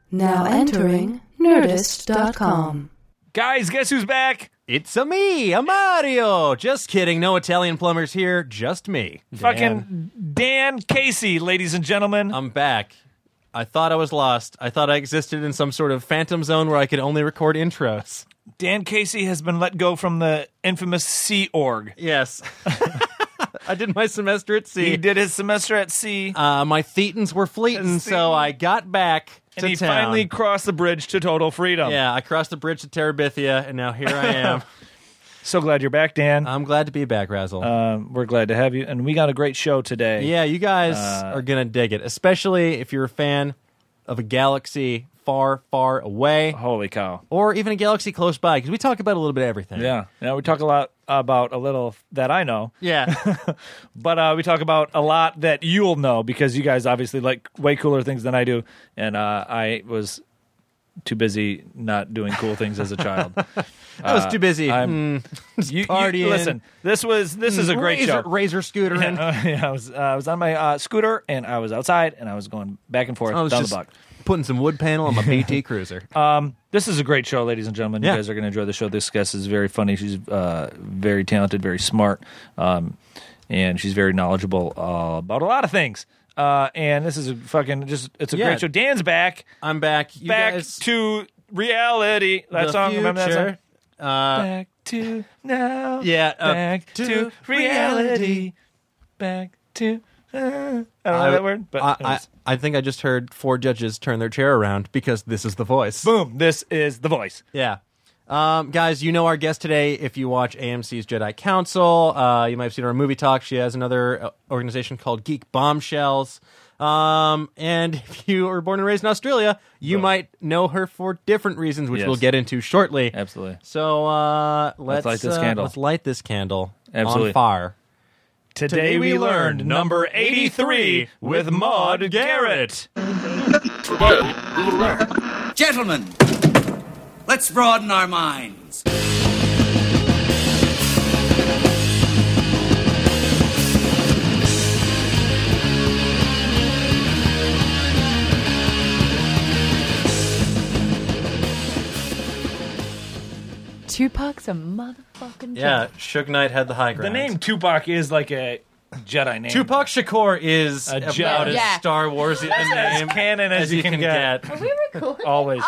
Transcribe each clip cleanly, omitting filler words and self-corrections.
Now entering Nerdist.com. Guys, guess who's back? It's me, Mario. Just kidding. No Italian plumbers here. Just me. Fucking Dan Casey, ladies and gentlemen. I'm back. I thought I was lost. I thought I existed in some sort of phantom zone where I could only record intros. Dan Casey has been let go from the infamous Sea Org. Yes. I did my semester at sea. He did his semester at sea. My thetans were fleeting, so I got back to and he town. finally crossed the bridge to total freedom. Yeah, I crossed the bridge to Terabithia, and now here I am. So glad you're back, Dan. I'm glad to be back, Razzle. We're glad to have you, and we got a great show today. Yeah, you guys are going to dig it, especially if you're a fan of a galaxy far, far away. Holy cow. Or even a galaxy close by, because we talk about a little bit of everything. Yeah. We talk a lot about a little that I know. Yeah. But we talk about a lot that you'll know, because you guys obviously like way cooler things than I do, and I was too busy not doing cool things as a child. I was too busy partying. Listen, this is a great show. Razor scootering. I was on my scooter, and I was outside, and I was going back and forth down the block. Putting some wood panel on my PT Cruiser. This is a great show, ladies and gentlemen. You guys are going to enjoy the show. This guest is very funny. She's very talented, very smart, and she's very knowledgeable about a lot of things. And this is it's a great show. Dan's back. I'm back. You back guys, to reality. That song, remember that song? Back to now. Yeah. Back to reality. Back to... I don't know that word, but I think I just heard 4 judges turn their chair around because this is the voice. Boom! This is the voice. Yeah. Guys, you know our guest today if you watch AMC's Jedi Council. You might have seen her on Movie Talk. She has another organization called Geek Bombshells. And if you were born and raised in Australia, you might know her for different reasons, which we'll get into shortly. Absolutely. So let's light this candle. Let's light this candle on fire. Today we learned number 83 with Maud Garrett. Today we learned. Gentlemen, let's broaden our minds. Tupac's a motherfucking Yeah, Suge Knight had the high ground. The name Tupac is like a Jedi name. Tupac Shakur is about as Star Wars in name canon as you can get. Are we recording? Always,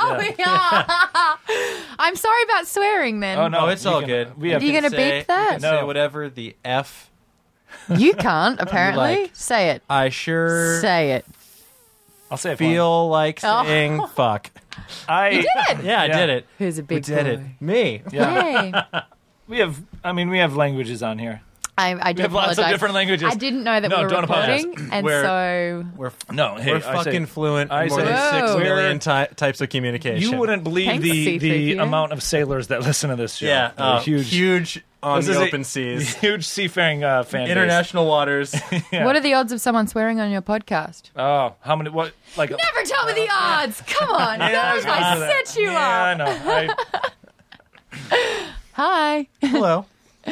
I'm sorry about swearing then. Oh, no, it's all good. Are you going to beep that? You can say whatever the F. You can't, apparently. Like. Say it. I sure say it. I'll say it. Feel like saying fuck. You did it. Yeah, I did it. Who's a big Who did boy? it? Me. Yeah. Hey. We have languages on here. I do have lots of different languages. I didn't know that we were recording, and we're fucking fluent in more than 6 million types of communication. You wouldn't believe the amount of sailors that listen to this show. Yeah, huge on the open seas. Huge seafaring fan base. International waters. Yeah. What are the odds of someone swearing on your podcast? Oh, how many? What? Like never tell me the odds. Come on, I set you up. I know. Hi. Hello.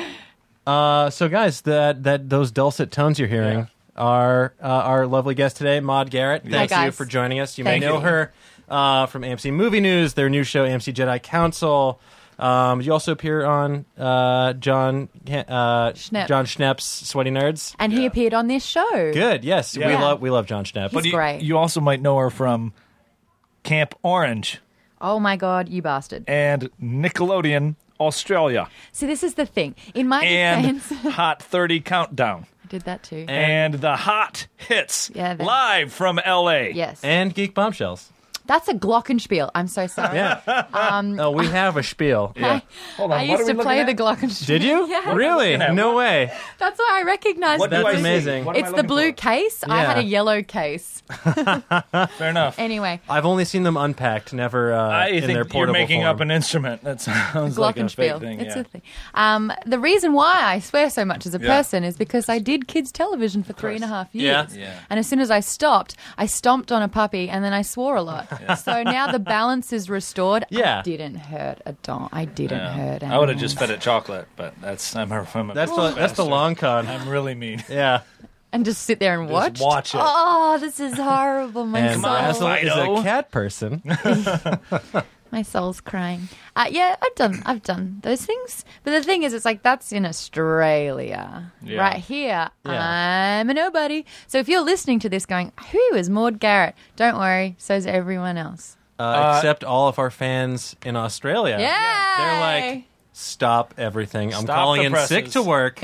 So guys, those dulcet tones you're hearing are our lovely guest today, Maud Garrett. Thank you for joining us. You may know her from AMC Movie News, their new show, AMC Jedi Council. You also appear on John Schnepp's Sweaty Nerds, and he appeared on this show. Good, yes, we love John Schnepp. He's great. You also might know her from Camp Orange. Oh my God, you bastard! And Nickelodeon Australia. See, this is the thing. In my defense, defense, Hot 30 Countdown. I did that too. And the Hot Hits live from LA. Yes. And Geek Bombshells. That's a glockenspiel. I'm so sorry. Yeah. We have a spiel. Yeah. Hold on. I used to play the glockenspiel. Did you? Yeah. Really? No way. That's why I recognized it. That's amazing. It's the blue case. Yeah. I had a yellow case. Fair enough. Anyway. I've only seen them unpacked, never in their portable you're making form. up an instrument. That sounds like a fake thing. It's a thing. The reason why I swear so much as a person is because I did kids television for 3.5 years. Yeah. And as soon as I stopped, I stomped on a puppy and then I swore a lot. Yeah. So now the balance is restored. Yeah. I didn't hurt a dog. I didn't hurt animals. I would have just fed it chocolate, but that's the long con. I'm really mean. Yeah. And just sit there and watch? Just watch it. Oh, this is horrible. My And soul. Basil is a cat person. My soul's crying. Yeah, I've done those things. But the thing is, it's like, that's in Australia. Yeah. Right here, Yeah. I'm a nobody. So if you're listening to this going, who is Maud Garrett? Don't worry, so's everyone else. Except all of our fans in Australia. Yay! They're like, stop everything. I'm Stop calling the in presses. sick to work.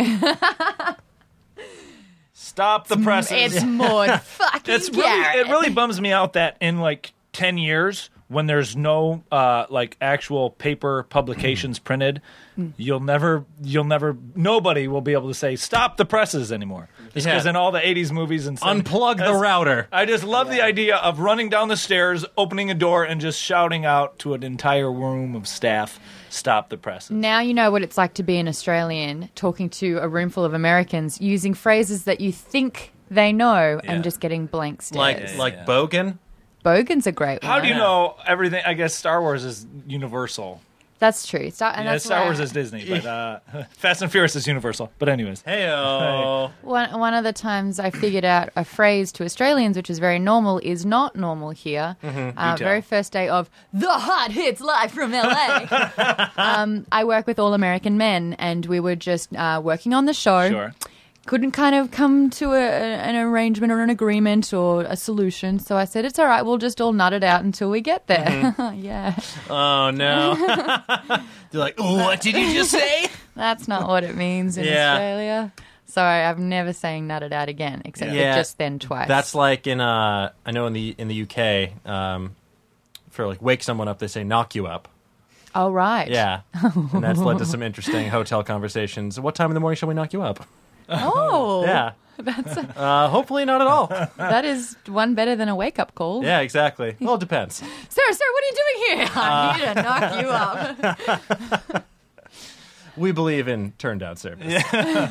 Stop the presses. It's Maud fucking Garrett. It really bums me out that in like 10 years, when there's no like actual paper publications printed, nobody will be able to say stop the presses anymore. Because in all the 80s movies and stuff, Unplug the router. I just love the idea of running down the stairs, opening a door, and just shouting out to an entire room of staff, stop the presses. Now you know what it's like to be an Australian talking to a room full of Americans using phrases that you think they know and just getting blank stares. Like Bogan. Bogan's a great one. How do you know everything? I guess Star Wars is Universal. That's true. That's Star Wars is Disney, but Fast and Furious is Universal. But anyways. Hey-o. One of the times I figured out a phrase to Australians, which is very normal, is not normal here. Very first day of The Hot Hits live from LA. I work with All American Men, and we were just working on the show. Sure. Couldn't kind of come to an arrangement or an agreement or a solution. So I said, it's all right, we'll just all nut it out until we get there. Yeah. Oh, no. They're like, what did you just say? That's not what it means in Australia. Sorry, I'm never saying nut it out again, except for just then twice. That's like in, I know in the UK, for like wake someone up, they say knock you up. Oh, right. Yeah. And that's led to some interesting hotel conversations. What time in the morning shall we knock you up? Oh. Yeah. That's hopefully not at all. that is one better than a wake-up call. Yeah, exactly. Well, it depends. Sir, what are you doing here? I need to knock you up. We believe in turn-down service. Yeah.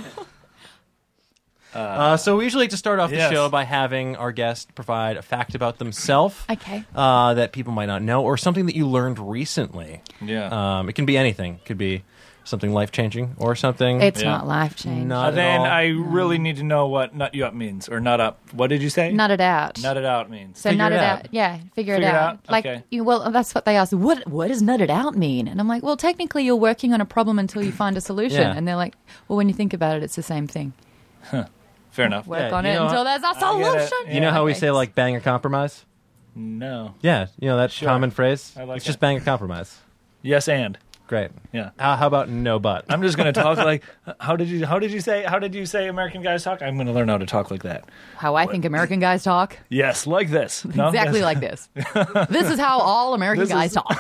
So we usually like to start off the show by having our guest provide a fact about themselves. Okay. That people might not know, or something that you learned recently. Yeah. It can be anything. It could be something life-changing or something. It's not life-changing. Not at then all. I really need to know what nut you up means, or nut up. What did you say? Nut it out. Nut it out means. So nut it out. Yeah, figure it out. Like, Okay. well, that's what they ask. What does nut it out mean? And I'm like, well, technically you're working on a problem until you find a solution. Yeah. And they're like, well, when you think about it, it's the same thing. Fair enough. Work Yeah, on you it know until there's a get it. solution. You know how we Okay. say, like, bang or compromise? No. Yeah, you know that common phrase? I like it's it. just bang or compromise. Yes, and. Great. Yeah. How about no but? I'm just going to talk like. How did you say American guys talk? I'm going to learn how to talk like that. How I think American guys talk. Yes, like this. No? Exactly like this. This is how all American guys talk.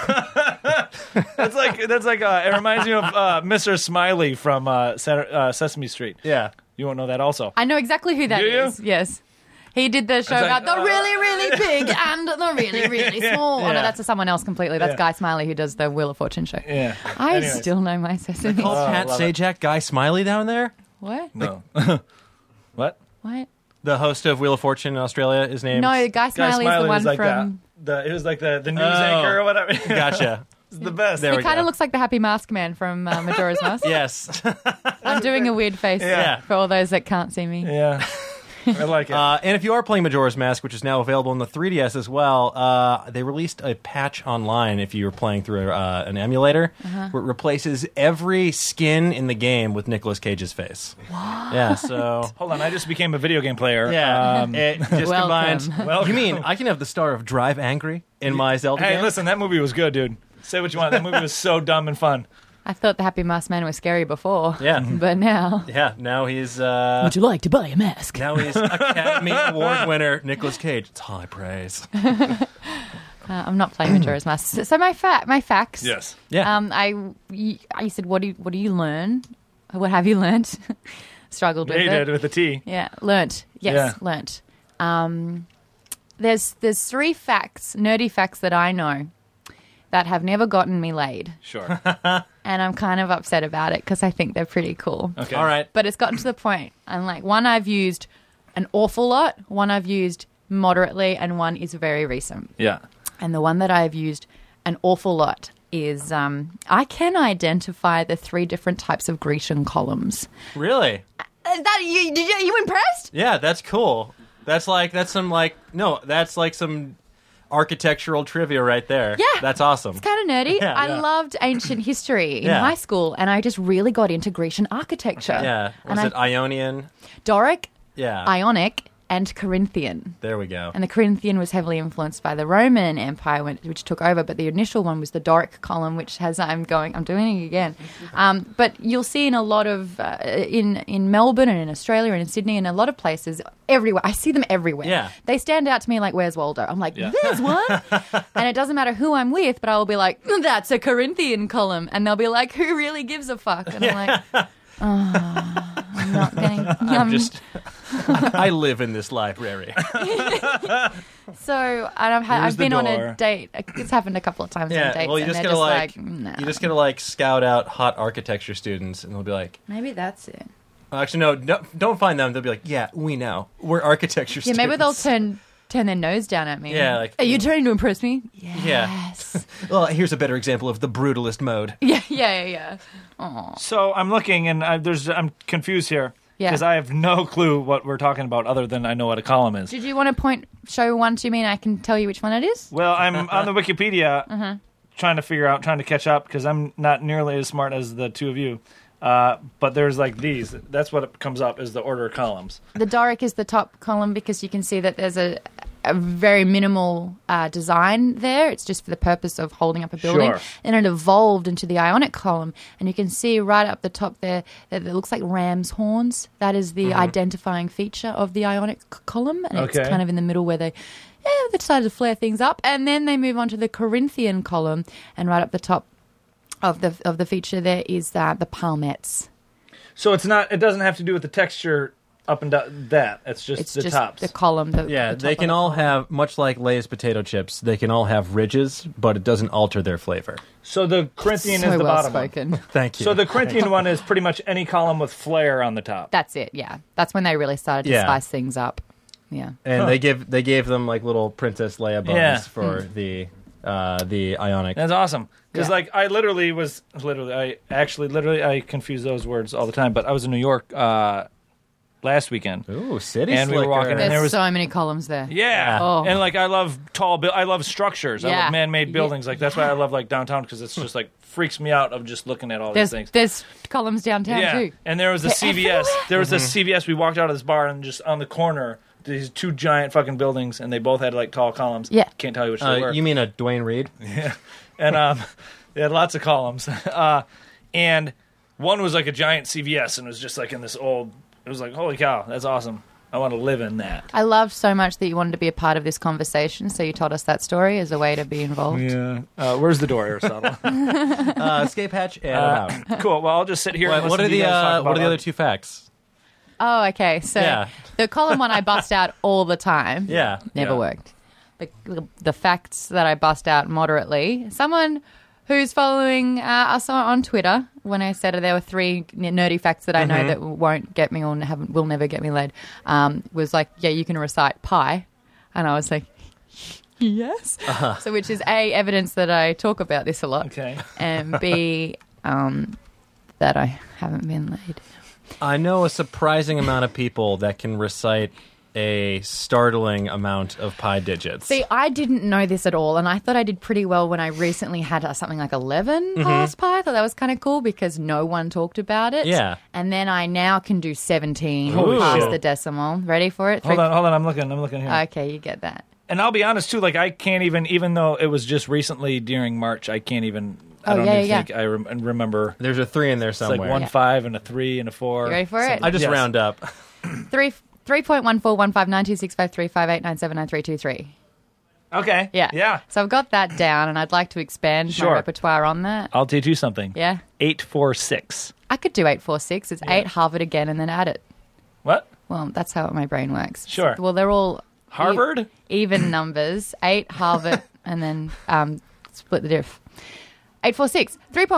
That's like it reminds me of Mr. Smiley from Sesame Street. Yeah. You won't know that also. I know exactly who that Do you? is. Yes. He did the show like, about the really, really big and the really, really small. Oh, no, Yeah. that's someone else completely. That's Guy Smiley who does the Wheel of Fortune show. Yeah. I Anyways. still know my Sesame. Pat love Sajak, Guy Smiley down there? What? No. What? What? The host of Wheel of Fortune in Australia is named... No, Guy Smiley is the one was like from... it was like the news anchor or whatever. Gotcha. It's the best. There He we kind go. of looks like the Happy Mask Man from Majora's Mask. Yes. I'm doing a weird face Yeah. for all those that can't see me. Yeah. I like it. And if you are playing Majora's Mask, which is now available on the 3DS as well, they released a patch online if you were playing through an emulator where it replaces every skin in the game with Nicolas Cage's face. What? Yeah, so... Hold on, I just became a video game player. Yeah, it just Welcome. combines... Welcome. You mean I can have the star of Drive Angry in my Zelda Hey, game? listen, that movie was good, dude. Say what you want. That movie was so dumb and fun. I thought the Happy Mask Man was scary before. Yeah. But now... Yeah, now he's... Would you like to buy a mask? Now he's Academy Award winner Nicolas Cage. It's high praise. I'm not playing Majora's Mask. So my facts. Yes. Yeah. You said, what do you learn? What have you learnt? Struggled with Yeah, you it. did with the T. Yeah, learnt. Yes, Yeah. learnt. There's 3 facts, nerdy facts that I know that have never gotten me laid. Sure. And I'm kind of upset about it because I think they're pretty cool. Okay. All right. But it's gotten to the point. I'm like, one I've used an awful lot, one I've used moderately, and one is very recent. Yeah. And the one that I've used an awful lot is I can identify the 3 different types of Grecian columns. Really? you impressed? Yeah, that's cool. That's some architectural trivia right there. Yeah. That's awesome. It's kind of nerdy. Yeah. I loved ancient history in high school, and I just really got into Grecian architecture. Yeah. Was it Ionian? Doric, Yeah. Ionic, and Corinthian. There we go. And the Corinthian was heavily influenced by the Roman Empire, which took over. But the initial one was the Doric column, which has I'm doing it again. But you'll see in a lot of in Melbourne and in Australia and in Sydney and a lot of places everywhere. I see them everywhere. Yeah. They stand out to me like, "Where's Waldo?" I'm like, "There's one," and it doesn't matter who I'm with, but I will be like, "That's a Corinthian column," and they'll be like, "Who really gives a fuck?" And I'm like, I'm not getting. I live in this library. So I've been on a date. It's happened a couple of times on dates. Well, you just nah. you just gotta scout out hot architecture students, and they'll be like, Maybe that's it. actually, no, don't find them. They'll be like, yeah, we know. We're architecture students. Yeah, maybe they'll turn their nose down at me. Yeah, are you trying to impress me? Yeah. Yes. Well, here's a better example of the brutalist mode. Yeah. Aww. So I'm looking, and I'm confused here. Yeah. Because I have no clue what we're talking about other than I know what a column is. Did you want to show one to me and I can tell you which one it is? Well, I'm on the Wikipedia trying to catch up because I'm not nearly as smart as the two of you. But there's these. That's what comes up is the order of columns. The Doric is the top column because you can see that there's a very minimal design there. It's just for the purpose of holding up a building. Sure. And it evolved into the Ionic column. And you can see right up the top there that it looks like ram's horns. That is the identifying feature of the Ionic column. And it's kind of in the middle where they decided to flare things up. And then they move on to the Corinthian column. And right up the top of the feature there is the palmettes. So it doesn't have to do with the texture up and down that. It's just the tops. The column. They can all have, much like Lay's potato chips, they can all have ridges, but it doesn't alter their flavor. So the Corinthian is the bottom one. Thank you. So the Corinthian one is pretty much any column with flare on the top. That's it, yeah. That's when they really started to spice things up. Yeah. And they gave them little Princess Leia buns for the Ionic. That's awesome. Because I confuse those words all the time. But I was in New York last weekend. Ooh, city and slicker. We were walking, and there was so many columns there. Yeah, and I love I love structures. I love man-made buildings. That's why I love downtown because it's just freaks me out of just looking at all these things. There's columns downtown too. And there was a CVS. There was a CVS. We walked out of this bar and just on the corner. These two giant fucking buildings, and they both had tall columns. Yeah, can't tell you which they were. You mean a Dwayne Reed? Yeah, and they had lots of columns, and one was a giant CVS, and it was just in this old. It was holy cow, that's awesome. I want to live in that. I loved so much that you wanted to be a part of this conversation, so you told us that story as a way to be involved. Yeah. Where's the door, Aristotle? Escape hatch, and I'm out. Cool. Well, I'll just sit here. What are the other two facts? Oh, okay. So the column one I bust out all the time. Yeah. Never worked. The facts that I bust out moderately. Someone who's following us on Twitter, when I said there were 3 nerdy facts that I know that won't get me or will never get me laid, was you can recite pi. And I was like, yes. So which is A, evidence that I talk about this a lot. Okay. And B, that I haven't been laid. I know a surprising amount of people that can recite a startling amount of pi digits. See, I didn't know this at all, and I thought I did pretty well when I recently had something 11 past pi. I thought that was kind of cool because no one talked about it. Yeah. And then I now can do 17 past the decimal. Ready for it? Hold on. I'm looking here. Okay, you get that. And I'll be honest, too, I can't even though it was just recently during March, I can't even... I don't think I remember. There's a 3 in there somewhere. 1 5 and a 3 and a 4. You ready for it? I just round up. 3.141592653589799323. Okay. Yeah. So I've got that down, and I'd like to expand my repertoire on that. I'll teach you something. Yeah. 846. I could do 846. It's 8 Harvard again, and then add it. What? Well, that's how my brain works. Sure. Well, they're all Harvard even numbers. 8 Harvard, and then split the diff. 846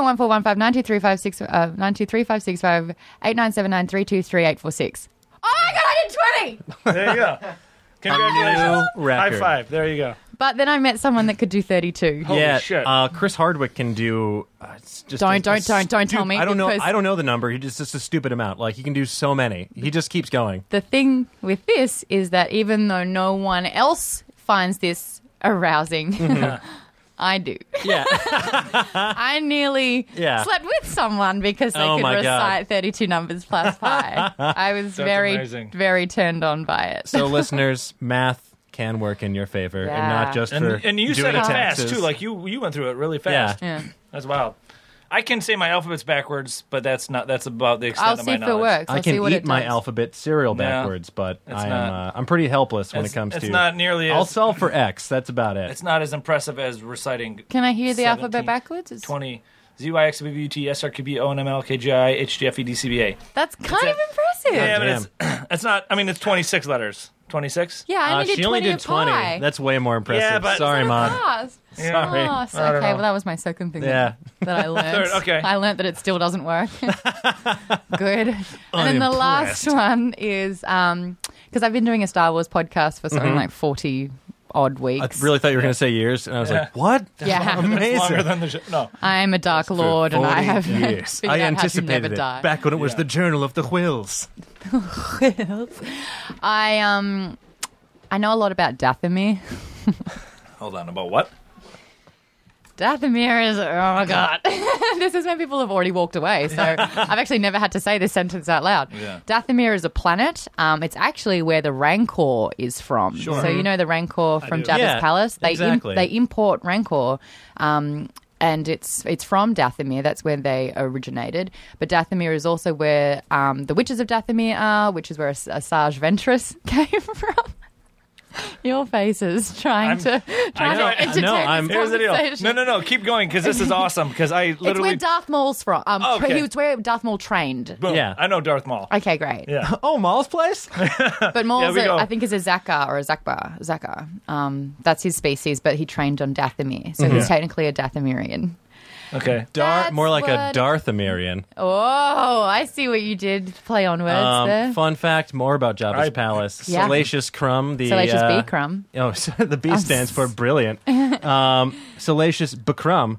3.1415923565 8979323 846. Oh my god, I did 20! There you go. Congratulations. High five. There you go. But then I met someone that could do 32. Holy shit. Chris Hardwick can do. Just don't tell me. I don't know the number. He just a stupid amount. Like he can do so many. He just keeps going. The thing with this is that even though no one else finds this arousing, I do. Yeah. I nearly slept with someone because they could recite 32 numbers plus pi. I was very turned on by it. So listeners, math can work in your favor, and not just for and you said it fast too. Like you went through it really fast. Yeah. That's wild. I can say my alphabet's backwards, but that's about the extent of my knowledge. I'll see if it works. I can eat my alphabet cereal backwards, but I'm pretty helpless when it comes to. It's not nearly. I'll solve for X. That's about it. It's not as impressive as reciting. Can I hear the alphabet backwards? It's 20. ZYXBVT SRQB ONML KGI HGF EDCBA. That's kind of impressive. Yeah, but it's not. I mean, it's 26 letters. 26? Yeah, I she only did 20. Pie. That's way more impressive. Yeah, but sorry, Mom. Sorry. Okay, well, that was my second thing that I learned. Okay. I learned that it still doesn't work. Good. And then the last one is because I've been doing a Star Wars podcast for something like 40 odd weeks. I really thought you were going to say years, and I was like, what? Yeah. Amazing. Longer than the show. No. I am a Dark Lord, and I have years. I anticipated it back when it was the Journal of the Whills. I know a lot about Dathomir. Hold on, about what? Dathomir is, oh my God. This is when people have already walked away, so I've actually never had to say this sentence out loud. Yeah. Dathomir is a planet. It's actually where the Rancor is from. Sure. So you know the Rancor from Jabba's palace? They they import Rancor. And it's from Dathomir. That's where they originated. But Dathomir is also where the Witches of Dathomir are, which is where Asajj Ventress came from. Your faces trying to entertain Here's the deal. conversation. No. Keep going because this is awesome. Because I literally. It's where Darth Maul's from. Okay. It's where Darth Maul trained. Boom. Yeah. I know Darth Maul. Okay, great. Yeah. Oh, Maul's place? But Maul's, I think, is a Zakar or a Zakbar. Zakar. That's his species, but he trained on Dathomir. So he's technically a Dathomirian. Okay. More like a Darthamirian. Oh, I see what you did. Play on words there. Fun fact, more about Jabba's palace. Yeah. Salacious Crumb. Salacious B. Crumb. Oh, the B stands for brilliant. Salacious B'Crum.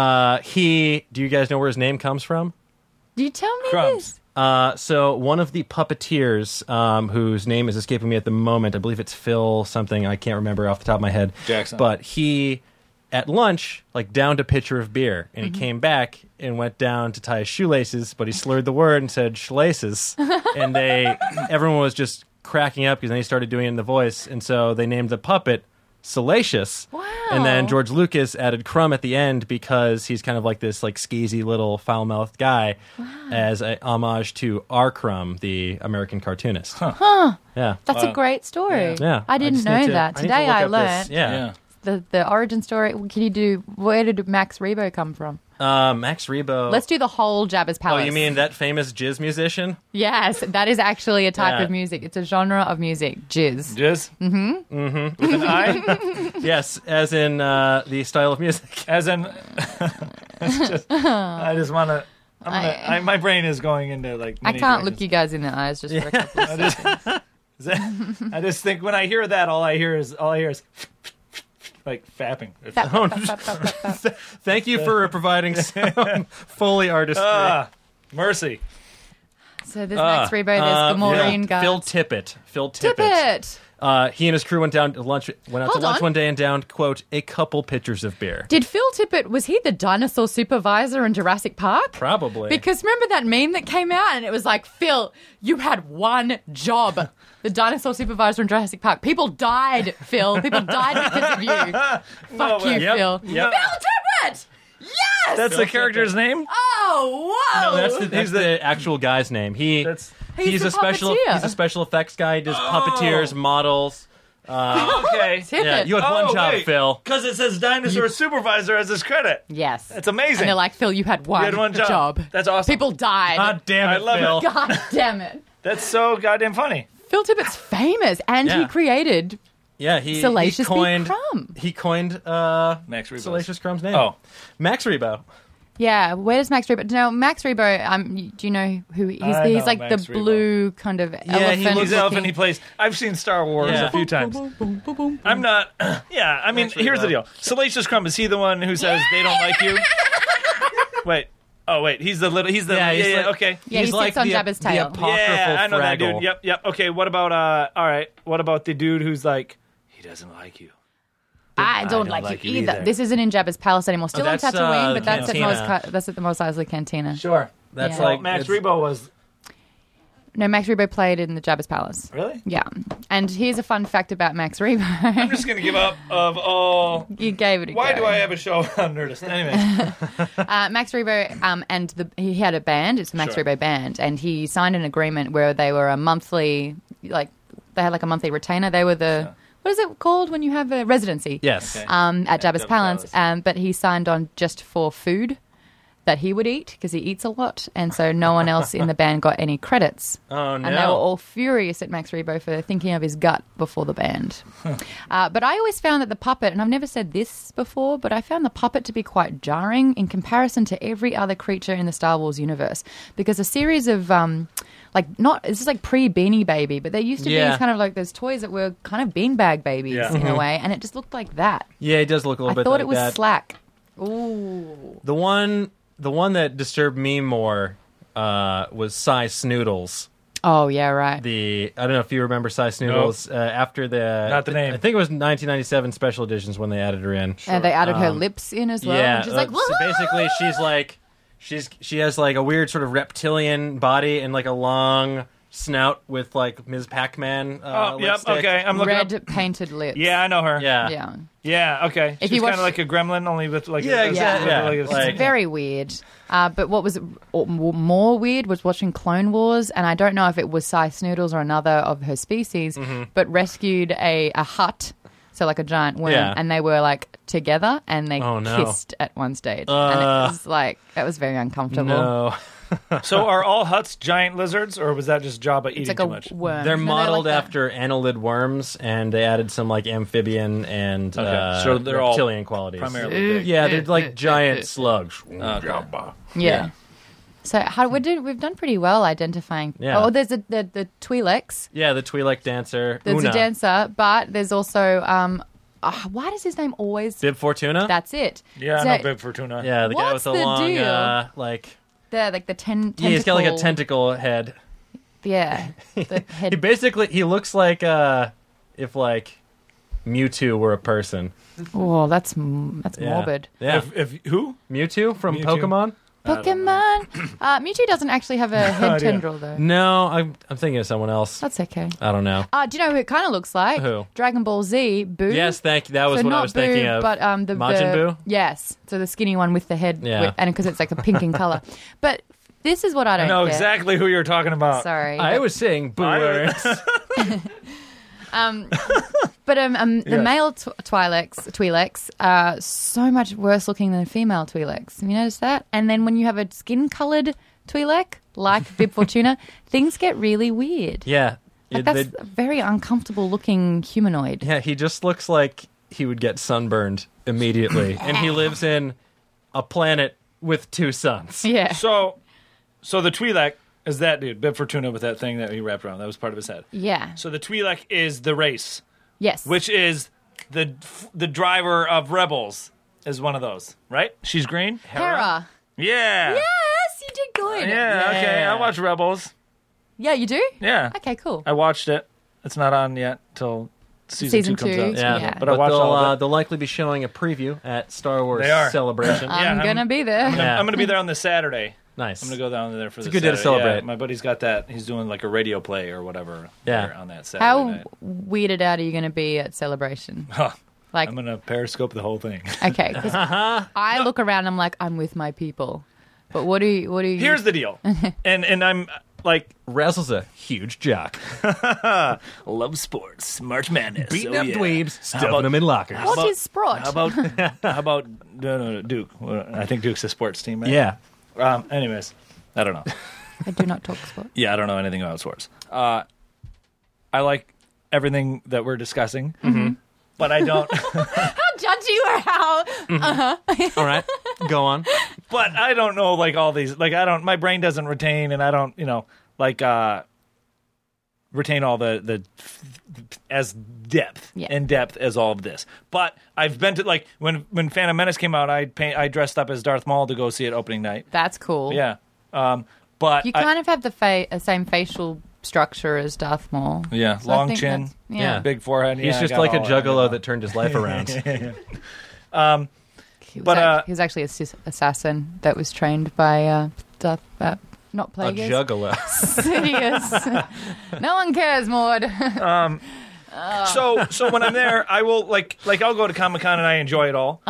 Do you guys know where his name comes from? Do you tell me Crumbs. this? So one of the puppeteers, whose name is escaping me at the moment, I believe it's Phil something, I can't remember off the top of my head. Jackson. But he, at lunch, downed a pitcher of beer, and he came back and went down to tie his shoelaces, but he slurred the word and said "schlaces," and everyone was just cracking up because then he started doing it in the voice, and so they named the puppet Salacious. Wow. And then George Lucas added Crumb at the end because he's kind of like this skeezy little foul-mouthed guy as a homage to R. Crumb, the American cartoonist. Huh. Yeah. That's a great story. Yeah. I didn't know that. Today I learned. Yeah. The origin story. Where did Max Rebo come from? Max Rebo. Let's do the whole Jabba's Palace. Oh, you mean that famous jizz musician? Yes, that is actually a type of music. It's a genre of music, jizz. Jizz? Mm-hmm. Mm-hmm. With an I? Yes, as in the style of music. As in... I just want to... my brain is going into I can't look you guys in the eyes just for a couple of seconds. I just think when I hear that, all I hear is fapping. Thank you for providing some Foley artistry. Mercy. So there's Max Rebo, there's Gamorrean guards. Phil Tippett. He and his crew went out to lunch one day and downed, quote, a couple pitchers of beer. Did Phil Tippett, was he the dinosaur supervisor in Jurassic Park? Probably. Because remember that meme that came out and it was like, Phil, you had one job. The dinosaur supervisor in Jurassic Park. People died, Phil. People died because of you. Fuck you, Phil. Yep. Phil Tippett! Yes! That's the character's name? Oh, whoa! No, that's the actual guy's name. He's a special effects guy. He does puppeteers, models. Okay. Tippett. Yeah, you had one job, Phil. Because it says dinosaur supervisor as his credit. Yes. That's amazing. And they're like, Phil, you had one job. That's awesome. People died. God damn it, I love Phil. it. God damn it. That's so goddamn funny. Phil Tippett's famous, and he created Salacious B. Crumb. He coined Max Rebo. Salacious Crumb's name. Oh. Max Rebo. Yeah, where does Max Rebo? No, Max Rebo. Do you know who he's? He's like Max the Rebo. blue kind of elephant. He's the elephant. He plays. I've seen Star Wars a few times. I'm not. Yeah, I mean, here's the deal. Salacious Crumb, is he the one who says they don't like you? Wait. Oh wait, he's the little. He's the. Okay. Yeah, he sits on Jabba's tail. The apocryphal I know that Fraggle. dude. Yep. Okay. What about? All right. What about the dude who's like, he doesn't like you? I don't like you either. This isn't in Jabba's palace anymore. Still on that's, Tatooine, but that's Cantina. that's at the Mos Eisley Cantina. Sure. That's Yeah. like Max it's- Rebo was. No, Max Rebo played in the Jabba's palace. Really? Yeah. And here's a fun fact about Max I'm Rebo. just gonna give up of all. You gave it a Why go. do I have a show on Nerdist? Anyway. Max Rebo, and he had a band. It's the Max Sure. Rebo band, and he signed an agreement where they were a monthly, they had like a monthly retainer. They were the what is it called when you have a residency? Yes. Okay. At Jabba's Jabba's Palace. Palace. But he signed on just for food that he would eat because he eats a lot, and so no one else in the band got any credits. Oh no. And they were all furious at Max Rebo for thinking of his gut before the band. But I always found that the puppet, and I've never said this before, but I found the puppet to be quite jarring in comparison to every other creature in the Star Wars universe. Because a series of, this is like pre-Beanie Baby, but there used to be kind of like those toys that were kind of beanbag babies in a way, and it just looked like that. Yeah, it does look a little I bit thought like it was that. slack. Ooh. The one that disturbed me more was Cy Snoodles. Oh, yeah, right. I don't know if you remember Cy Snoodles. After the Not the name. I think it was 1997 special editions when they added her in. And they added her lips in as well. Yeah, And she's like, so basically she's like she has like a weird sort of reptilian body and like a long snout with like Ms. Pac-Man. Yep. lipstick. Okay. I'm looking red up. painted lips. Yeah, I know her. Yeah. Yeah. Yeah. Okay. If She's you kind watch- of like a gremlin, only with like. Yeah, exactly. Yeah. Like a- Like- Very weird. But what was more weird was watching Clone Wars, and I don't know if it was Cy Snoodles or another of her species, but rescued a hut, so like a giant worm, Yeah. and they were like together, and they Oh, no. kissed at one stage. And it was like, that was very uncomfortable. No. So are all huts giant lizards, or was that just Jabba eating It's like too a much? worm. They're No, modeled like that. after annelid worms, and they added some like amphibian and So they're all reptilian qualities. Primarily big. Yeah, they're like giant slugs. Yeah. So we've done pretty well identifying. Yeah. Oh, there's the Twi'leks. Yeah, the Twi'lek dancer. There's Una. a dancer, but there's also why does his name always? Bib Fortuna. That's it. Yeah, So, I know Bib Fortuna. Yeah, the guy What's with the the long deal? like. the tentacle. Yeah, he's got like a tentacle head. Yeah, the head. He looks like if like Mewtwo were a person. Oh, that's Yeah. morbid. Yeah, If who? Mewtwo from Mewtwo. Pokemon. Pokemon. Mewtwo doesn't actually have a head idea. tendril though. No, I'm thinking of someone else. That's okay. I don't know. Do you know who it kind of looks like? Who? Dragon Ball Z. Boo. Yes, thank you. That was So what not I was thinking Boo, of. but the Majin Buu? Yes, so the skinny one with the head, Yeah. and because it's like a pink in color. But this is what I I don't know get. exactly who you're talking about. Sorry, I but- was saying Boo. But the male Twi'leks are so much worse looking than female Twi'leks. Have you noticed that? And then when you have a skin-coloured Twi'lek, like Bib Fortuna, things get really weird. Yeah. Like that's a very uncomfortable looking humanoid. Yeah, he just looks like he would get sunburned immediately. And he lives in a planet with two suns. Yeah. So the Twi'lek is that dude, Bib Fortuna, with that thing that he wrapped around. That was part of his head. Yeah. So the Twi'lek is the race, Yes. which is the driver of Rebels. Is one of those, right? She's green. Hera. Yeah. Yes, you did good. Yeah. Okay. I watch Rebels. Yeah, you do? Yeah. Okay, cool. I watched it. It's not on yet till season 2 comes out. Yeah, Yeah. But I watched all of it. they'll likely be showing a preview at Star Wars They are. Celebration. I'm I'm- going to be there. Yeah. I'm going to be there on this Saturday. Nice. I'm going to go down there for It's the a good day to Saturday. celebrate. Yeah, my buddy's got that. He's doing like a radio play or whatever Yeah. there on that Saturday How night. weirded out are you going to be at Celebration? Huh. Like, I'm going to Periscope the whole thing. okay, 'cause I look around, I'm like, I'm with my people. But what do you? Here's the deal. and I'm like, Razzle's a huge jock. love sports, March Madness. Beating oh, up yeah. dweebs, stuffing about- them in lockers. What about- is Sprott? How about no, Duke? Well, I think Duke's a sports team, right? Yeah. Anyways, I don't know. I do not talk sport. Yeah, I don't know anything about sports. I like everything that we're discussing, but I don't. How judgy or how? All right. Go on. But I don't know, like, all these. Like, my brain doesn't retain, and I don't, retain all the as in depth as all of this. But I've been to, like, when Phantom Menace came out, I dressed up as Darth Maul to go see it opening night. That's cool. Yeah. But you kind of have the same facial structure as Darth Maul. Yeah, so long chin, big forehead. He's just like a juggalo that turned his life around. He was actually an assassin that was trained by Darth. Not Plagueis. A juggalo. Sidious. No one cares, Maud. So when I'm there, I will like I'll go to Comic-Con and I enjoy it all.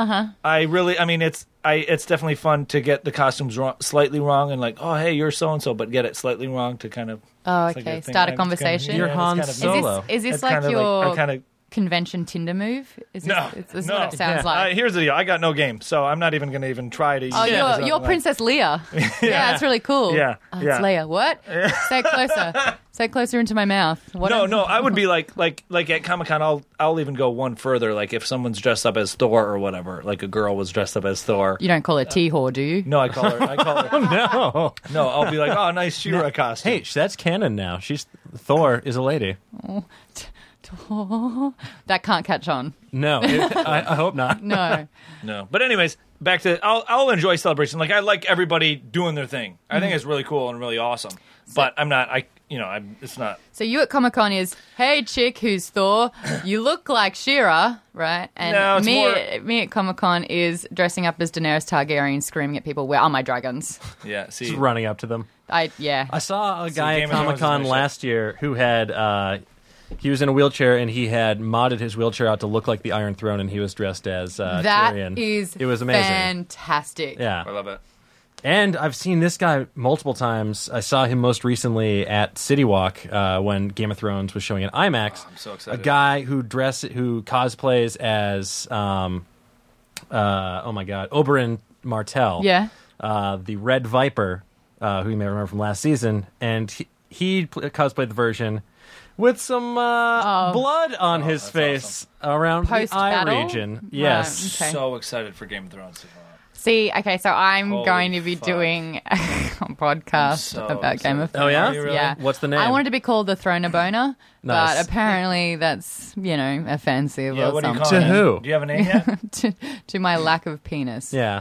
It's definitely fun to get the costumes slightly wrong and like, oh hey, you're so and so, but get it slightly wrong to kind of okay, start a conversation. You're Han Solo. Is this like your convention Tinder move? Is what it sounds like. Here's the deal. I got no game, so I'm not even going to even try to use it. Oh, you're Princess Leia. Yeah, it's really cool. Yeah. It's Leia. What? Say it closer. Say it closer into my mouth. No, I would be like at Comic-Con, I'll even go one further. Like if someone's dressed up as Thor or whatever, like a girl was dressed up as Thor. You don't call her T-Whore, do you? No, I call her. Oh, no. No, I'll be like, oh, nice She-Ra costume. Hey, that's canon now. Thor is a lady. That can't catch on. No, I hope not. No. But anyways, back to I'll enjoy Celebration. Like I like everybody doing their thing. I think it's really cool and really awesome. But I'm not. It's not. So you at Comic-Con is, hey chick, who's Thor? You look like She-Ra, right? And me at Comic-Con is dressing up as Daenerys Targaryen, screaming at people, "Where are my dragons?" Yeah, see, just running up to them. I saw a guy at Comic-Con last year who had. He was in a wheelchair, and he had modded his wheelchair out to look like the Iron Throne, and he was dressed as Tyrion. It was amazing. Fantastic. Yeah. I love it. And I've seen this guy multiple times. I saw him most recently at City Walk when Game of Thrones was showing in IMAX. Oh, I'm so excited. A guy who cosplays as, Oberyn Martell. Yeah. The Red Viper, who you may remember from last season. And he cosplayed the version with some blood on his face around the eye region. Yes. Right, okay. So excited for Game of Thrones to come out. See, okay, so I'm going to be doing a podcast about Game of Thrones. Oh, yeah? Really? Yeah. What's the name? I wanted to be called the Throne of Boner, Nice. but apparently that's, offensive or what do you something. call To it? who? Do you have a name yet? to my lack of penis. Yeah.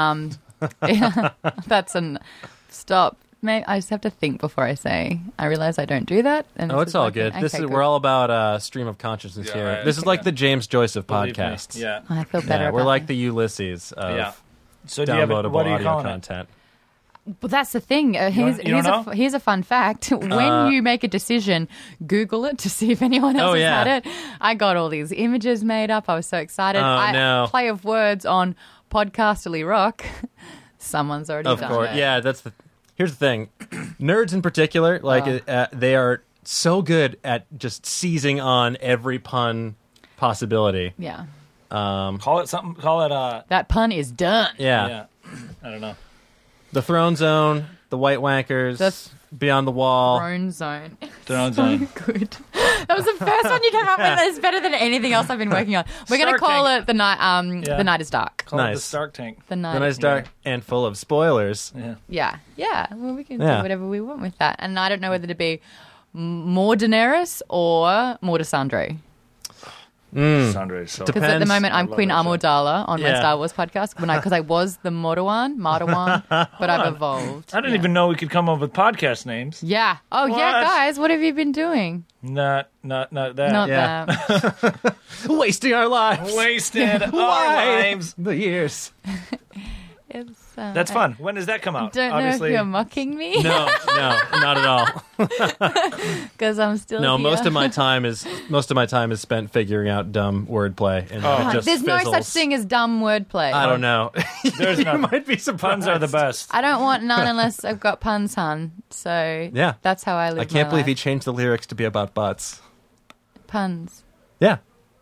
That's stop. Maybe I just have to think before I say. I realize I don't do that. And It's all good. We're all about stream of consciousness here. Right. This is like the James Joyce of Believe me. podcasts. Yeah. I feel better. We're about like that. the Ulysses of So downloadable what are you audio calling content. Well, that's the thing. Here's a fun fact. When you make a decision, Google it to see if anyone else has had it. I got all these images made up. I was so excited. Play of words on Podcasterly Rock. Someone's already done it. Of course. Yeah, here's the thing. Nerds in particular, they are so good at just seizing on every pun possibility. Yeah. Call it something. That pun is done. Yeah. I don't know. The Throne Zone, the White Wankers, Beyond the Wall. Throne Zone. Throne Zone. Good. That was the first one you came up with. It's better than anything else I've been working on. We're going to call it the night. The night is dark. Call it the Stark Tank. The night is dark and full of spoilers. Yeah. Well, we can do whatever we want with that. And I don't know whether to be more Daenerys or more Desandre. Sandra is so because at the moment I'm Queen Amidala on my Star Wars podcast because I was the Mardawan, but I've evolved. I didn't even know we could come up with podcast names. Yeah. Oh yeah, guys, what have you been doing? Not that. Not that. Wasting our lives. Wasted our lives. The years. That's fun. When does that come out? Don't know if you're mocking me. No, not at all. Because I'm still here. Most of my time is spent figuring out dumb wordplay, and it just there's fizzles. no such thing as dumb wordplay. I don't know. There's you might be surprised. Puns are the best. I don't want none unless I've got puns, hun. So that's how I live. I can't believe life. he changed the lyrics to be about butts. Puns. Yeah.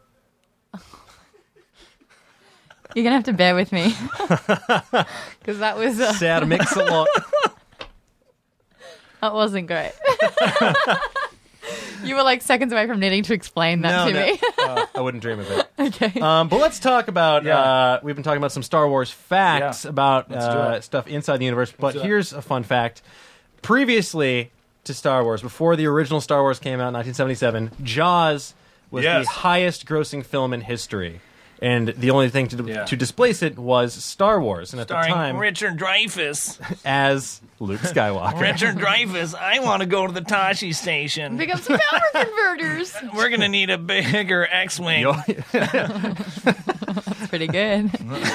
You're going to have to bear with me. Because that was... Sad mix a lot. That wasn't great. You were like seconds away from needing to explain that to me. I wouldn't dream of it. Okay. But let's talk about, we've been talking about some Star Wars facts about stuff inside the universe, but here's a fun fact. Previously to Star Wars, before the original Star Wars came out in 1977, Jaws was the highest grossing film in history. And the only thing to displace it was Star Wars. And at Starring the time, Richard Dreyfuss as Luke Skywalker. Richard Dreyfuss, I want to go to the Tashi station. Pick up some power converters. We're going to need a bigger X-Wing. That's pretty good.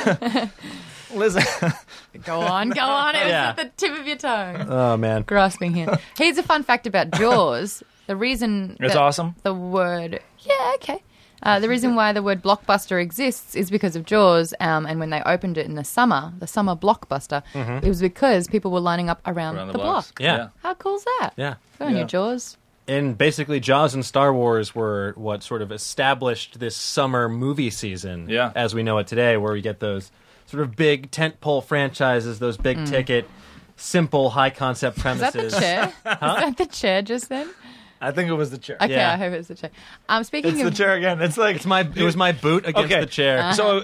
Listen. Go on. It was at the tip of your tongue. Oh, man. Grasping hand. Here's a fun fact about Jaws. The reason... It's awesome. The word... Yeah, okay. The reason why the word blockbuster exists is because of Jaws, and when they opened it in the summer blockbuster, it was because people were lining up around the block. Yeah. How cool's that? Yeah. Go on, you Jaws. And basically, Jaws and Star Wars were what sort of established this summer movie season as we know it today, where we get those sort of big tentpole franchises, those big ticket, simple, high-concept premises. Is that the chair? Is that the chair just then? I think it was the chair. Okay, I hope it's the chair. Speaking it's of the chair again. It's like it was my boot against the chair. So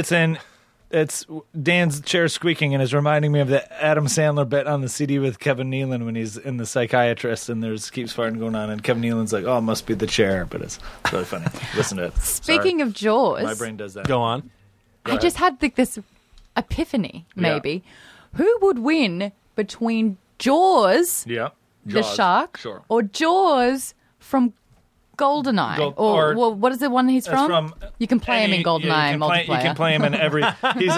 it's Dan's chair squeaking and is reminding me of the Adam Sandler bit on the CD with Kevin Nealon when he's in The Psychiatrist and there's keeps farting going on and Kevin Nealon's like, "Oh, it must be the chair," but it's really funny. Listen to it. Speaking of Jaws, my brain does that. Go on. I just had this epiphany. Maybe who would win between Jaws? Yeah. The shark, or Jaws from GoldenEye, or what is the one he's from? You can play him in GoldenEye multiplayer. You can play him in every. He's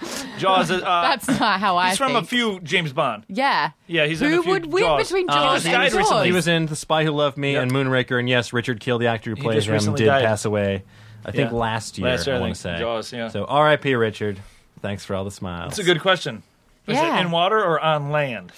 Jaws. That's not how I. He's from a few James Bond. Yeah, he's who in a few would win Jaws. between Jaws and Jaws? He was in The Spy Who Loved Me and Moonraker, and yes, Richard Kiel, the actor who plays him, did pass away. I think last year. I want to say. Jaws, So R.I.P. Richard. Thanks for all the smiles. That's a good question. Is it in water or on land?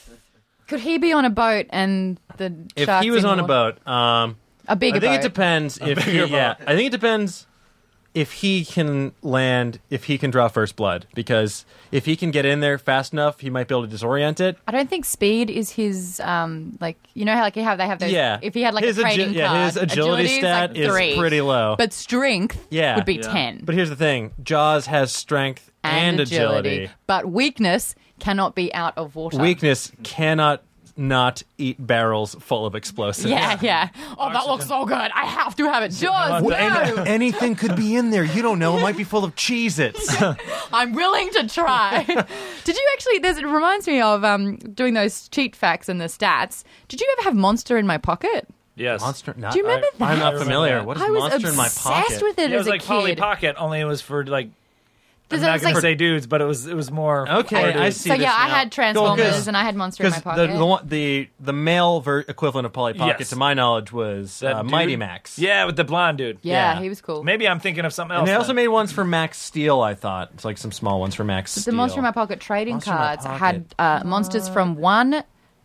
Could he be on a boat and the if sharks he was on water? a boat, a bigger I think boat. it depends. I think it depends if he can land, if he can draw first blood, because if he can get in there fast enough, he might be able to disorient it. I don't think speed is his like you know how they have those. Yeah, if he had like his a trading card, his agility stat is, like 3, is pretty low, but strength would be 10. But here's the thing: Jaws has strength and agility, but weakness cannot be out of water. Weakness cannot not eat barrels full of explosives. Yeah. Oh, that looks so good. I have to have it. Jaws, no. Anything could be in there. You don't know. It might be full of Cheez-Its. I'm willing to try. Did you actually, it reminds me of doing those cheat facts and the stats. Did you ever have Monster in My Pocket? Yes. Monster? Do you remember that? I'm not familiar. What is Monster in My Pocket? I was obsessed with it was as a like kid. Polly Pocket, only it was for like... I'm not not going to say dudes, but it was more... Okay, I see. So this I now. had Transformers and I had Monster in My Pocket. The male equivalent of Polly Pocket, to my knowledge, was Mighty Max. Yeah, with the blonde dude. Yeah, he was cool. Maybe I'm thinking of something else. And they also made ones for Max Steel, I thought. It's like some small ones for Max Steel. The Monster in My Pocket trading cards had monsters from 1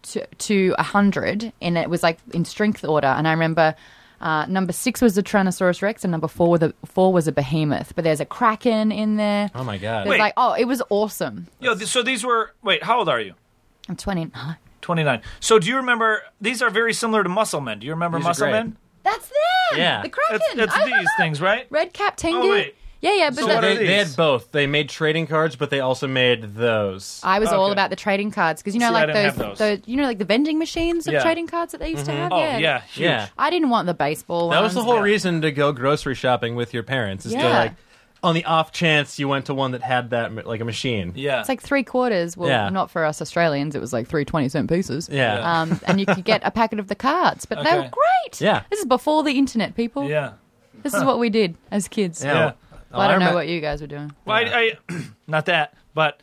to 100, and it was like in strength order. And I remember... number 6 was the Tyrannosaurus Rex, and number 4 was a behemoth. But there's a kraken in there. Oh my god! There's it was awesome. Yo, so these were. Wait, how old are you? I'm 29. 29. So do you remember? These are very similar to Muscle Men. Do you remember Muscle Men? That's them. Yeah. The kraken. It's these things, right? Red Cap Tengu. Oh wait. Yeah, but So they had both. They made trading cards, but they also made those. I was all about the trading cards because I didn't have those, like the vending machines of trading cards that they used to have. Oh yeah, huge. Yeah. I didn't want the baseball. That was the ones. whole reason to go grocery shopping with your parents. Is to like, on the off chance you went to one that had that like a machine. Yeah, it's like 3/4. Well, not for us Australians. It was like 3 20-cent pieces. Yeah. And you could get a packet of the cards, but they were great. Yeah. This is before the internet, people. Yeah. This is what we did as kids. Yeah. Well, I don't know what you guys were doing. Well, I not that, but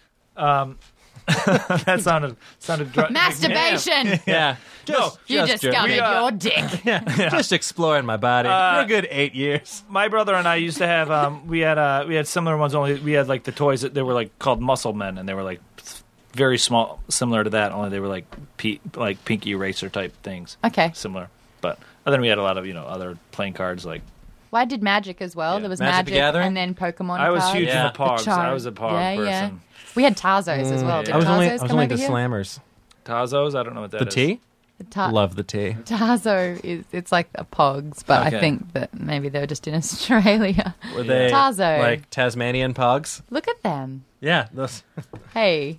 that sounded masturbation. Yeah. You discovered your dick. Just exploring my body for a good 8 years. My brother and I used to have we had similar ones. Only we had like the toys that they were like called Muscle Men, and they were like very small, similar to that. Only they were like Pinky Eraser type things. Okay, similar. But then we had a lot of other playing cards like. Well, I did Magic as well. Yeah. There was Magic and then Pokemon. I was cards. huge into Pogs. I was a Pog person. Yeah. We had Tazos as well. Did I was Tazos only come over the here? Slammers. Tazos? I don't know what that is. The T? Love the tea. Tazo it's like a Pogs, but I think that maybe they were just in Australia. Were they Tazo, like Tasmanian Pogs? Look at them. Yeah, those. Hey.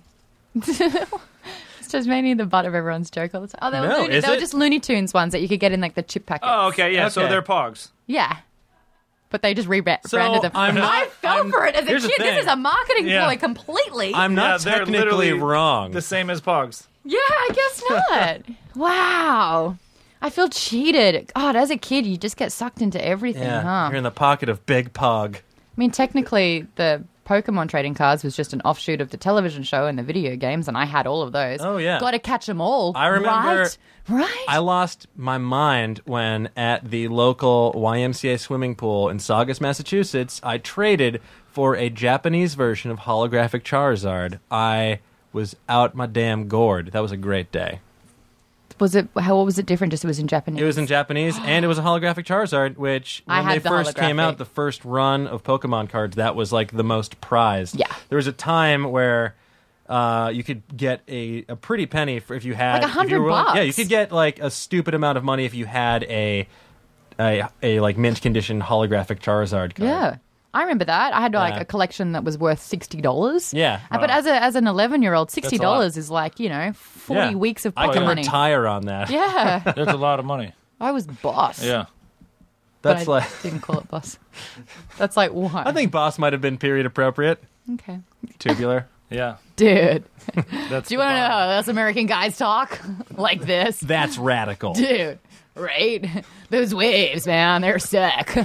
Is Tasmania the butt of everyone's joke all the time? Oh, they were just Looney Tunes ones that you could get in like the chip packets. Oh, okay, yeah. Okay. So they're Pogs. Yeah. But they just rebranded them. I fell for it as a kid. This is a marketing ploy completely. I'm not technically wrong. The same as Pogs. Yeah, I guess not. Wow. I feel cheated. God, as a kid, you just get sucked into everything, huh? You're in the pocket of Big Pog. I mean, technically, the Pokemon trading cards was just an offshoot of the television show and the video games, and I had all of those. Oh, yeah. Got to catch them all. I remember... Right? I lost my mind when at the local YMCA swimming pool in Saugus, Massachusetts, I traded for a Japanese version of holographic Charizard. I was out my damn gourd. That was a great day. What was it different? Just it was in Japanese? It was in Japanese, and it was a holographic Charizard, which when they first came out, the first run of Pokemon cards, that was like the most prized. Yeah. There was a time where you could get a pretty penny for if you had like $100. Yeah, you could get like a stupid amount of money if you had a like mint condition holographic Charizard card. Yeah. I remember that. I had like a collection that was worth $60. Yeah. But as an 11-year-old, $60 is like, 40 weeks of pocket money. I can money. retire on that. Yeah. That's a lot of money. I was boss. Yeah. That's I didn't call it boss. That's like, why? I think boss might have been period appropriate. Okay. Tubular. Yeah. Dude. Do You want to know how us American guys talk? Like this? That's radical. Dude. Right? Those waves, man, they're sick.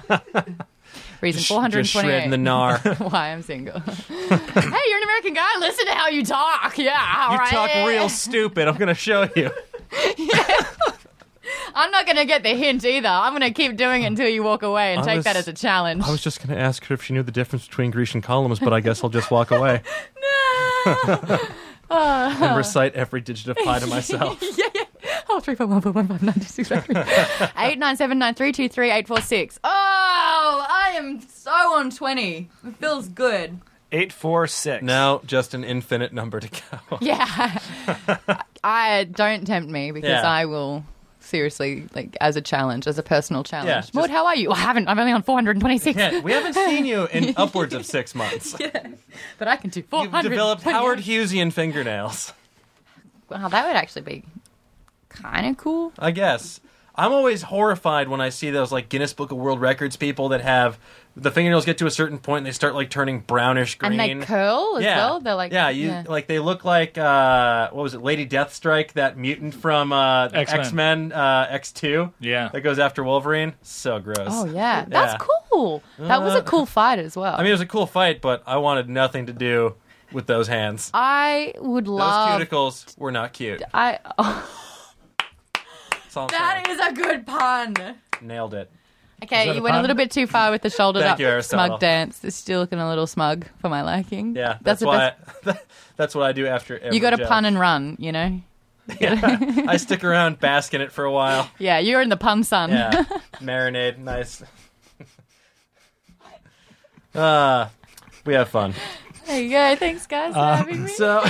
Reason 428. Just shredding the gnar. Why I'm single. Hey, you're an American guy. Listen to how you talk. Yeah, all right. You talk real stupid. I'm going to show you. Yeah. I'm not going to get the hint either. I'm going to keep doing it until you walk away and take that as a challenge. I was just going to ask her if she knew the difference between Grecian columns, but I guess I'll just walk away. No. And recite every digit of pi to myself. Yeah. Oh, 3, 4, 1, 4, 1, 5, 9, 2, 6, 5, 3. 8, 9, 7, 9, 3, 2, 3, 8, 4, 6. Oh, I am so on 20. It feels good. 8, 4, 6. Now, just an infinite number to go. Yeah. I don't tempt me because I will seriously, like, as a challenge, as a personal challenge. Yeah, Maud, how are you? I'm only on 426. Yeah, we haven't seen you in upwards of 6 months. Yeah. But I can do 400. You've developed Howard Hughesian fingernails. Wow, that would actually be kind of cool. I guess. I'm always horrified when I see those like Guinness Book of World Records people that have the fingernails get to a certain point and they start like turning brownish green. And they curl as well. They're like like they look like what was it, Lady Deathstrike, that mutant from X-Men X2. Yeah. That goes after Wolverine. So gross. Oh yeah. That's cool. That was a cool fight as well. I mean, it was a cool fight, but I wanted nothing to do with those hands. I would love those cuticles were not cute. That is a good pun. Nailed it. Okay, you went a little bit too far with the shouldered up Aristotle. smug dance. It's still looking a little smug for my liking. Yeah, that's why. That's what I do after every You got to joke. pun and run, you know? Yeah, I stick around, bask in it for a while. Yeah, you're in the pun sun. Yeah, marinade, nice. We have fun. There you go. Thanks, guys, for having me. So,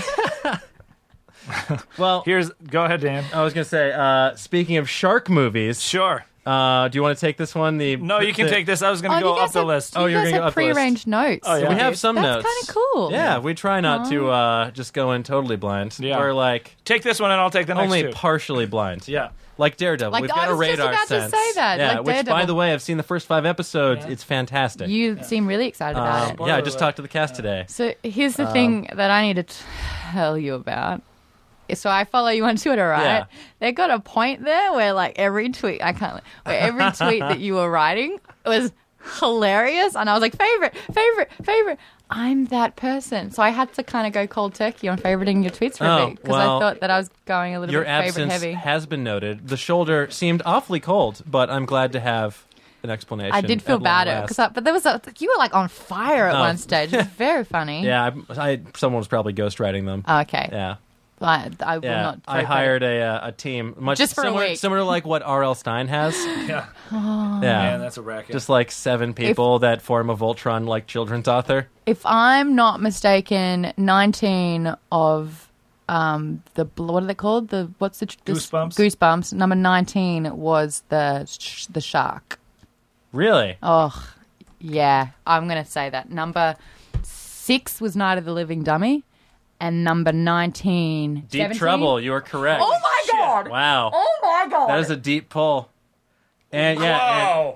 well, go ahead, Dan. I was going to say, speaking of shark movies. Sure. Do you want to take this one? No, you can take this. I was going to go up the list. You guys have pre-arranged notes. Oh, yeah. We have some notes. That's kind of cool. Yeah, we try not to just go in totally blind. Yeah. We're like... Take this one and I'll take the next only two. Partially blind. Yeah. Like Daredevil. Like, we've got a radar sense. I was just about to say that. Yeah, like which, Daredevil. by the way, I've seen the first 5 episodes. Yeah. It's fantastic. You seem really excited about it. Yeah, I just talked to the cast today. So here's the thing that I need to tell you about. So I follow you on Twitter, right? Yeah. They got a point there where like every tweet where every tweet that you were writing was hilarious, and I was like, favorite. I'm that person. So I had to kind of go cold turkey on favoriting your tweets for a bit because I thought that I was going a little bit favorite heavy. Your absence has been noted. The shoulder seemed awfully cold, but I'm glad to have an explanation. I did feel bad but there was you were like on fire at one stage. It was very funny. Yeah, someone was probably ghostwriting them. Oh, okay. Yeah. I will not. I hired a team much just for similar, a week. Similar to like what R.L. Stein has. Yeah. Oh. Yeah. Man, that's a racket. Just like 7 people that form a Voltron like children's author. If I'm not mistaken, 19 of what are they called? Goosebumps. Goosebumps. Number 19 was the shark. Really? Oh, yeah. I'm going to say that. Number 6 was Night of the Living Dummy. And number 19... Deep 17? Trouble. You are correct. Oh, my God. Wow. Oh, my God. That is a deep pull. And yeah, Wow.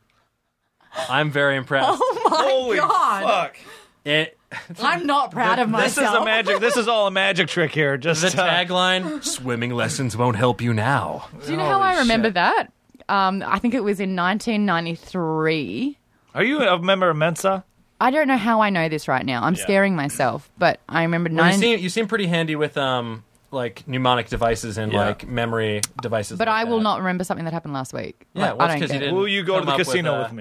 I'm very impressed. Oh, my Holy God. fuck. I'm not proud of This myself. This is all a magic trick here. Just The tagline, swimming lessons won't help you now. Do you know how I remember that? I think it was in 1993. Are you a member of Mensa? I don't know how I know this right now. I'm scaring myself, but I remember... You seem pretty handy with like mnemonic devices and like memory devices. But like I will that. not remember something that happened last week. Yeah, Like, well, I don't because you get it. didn't. Will you go to come the up casino with me?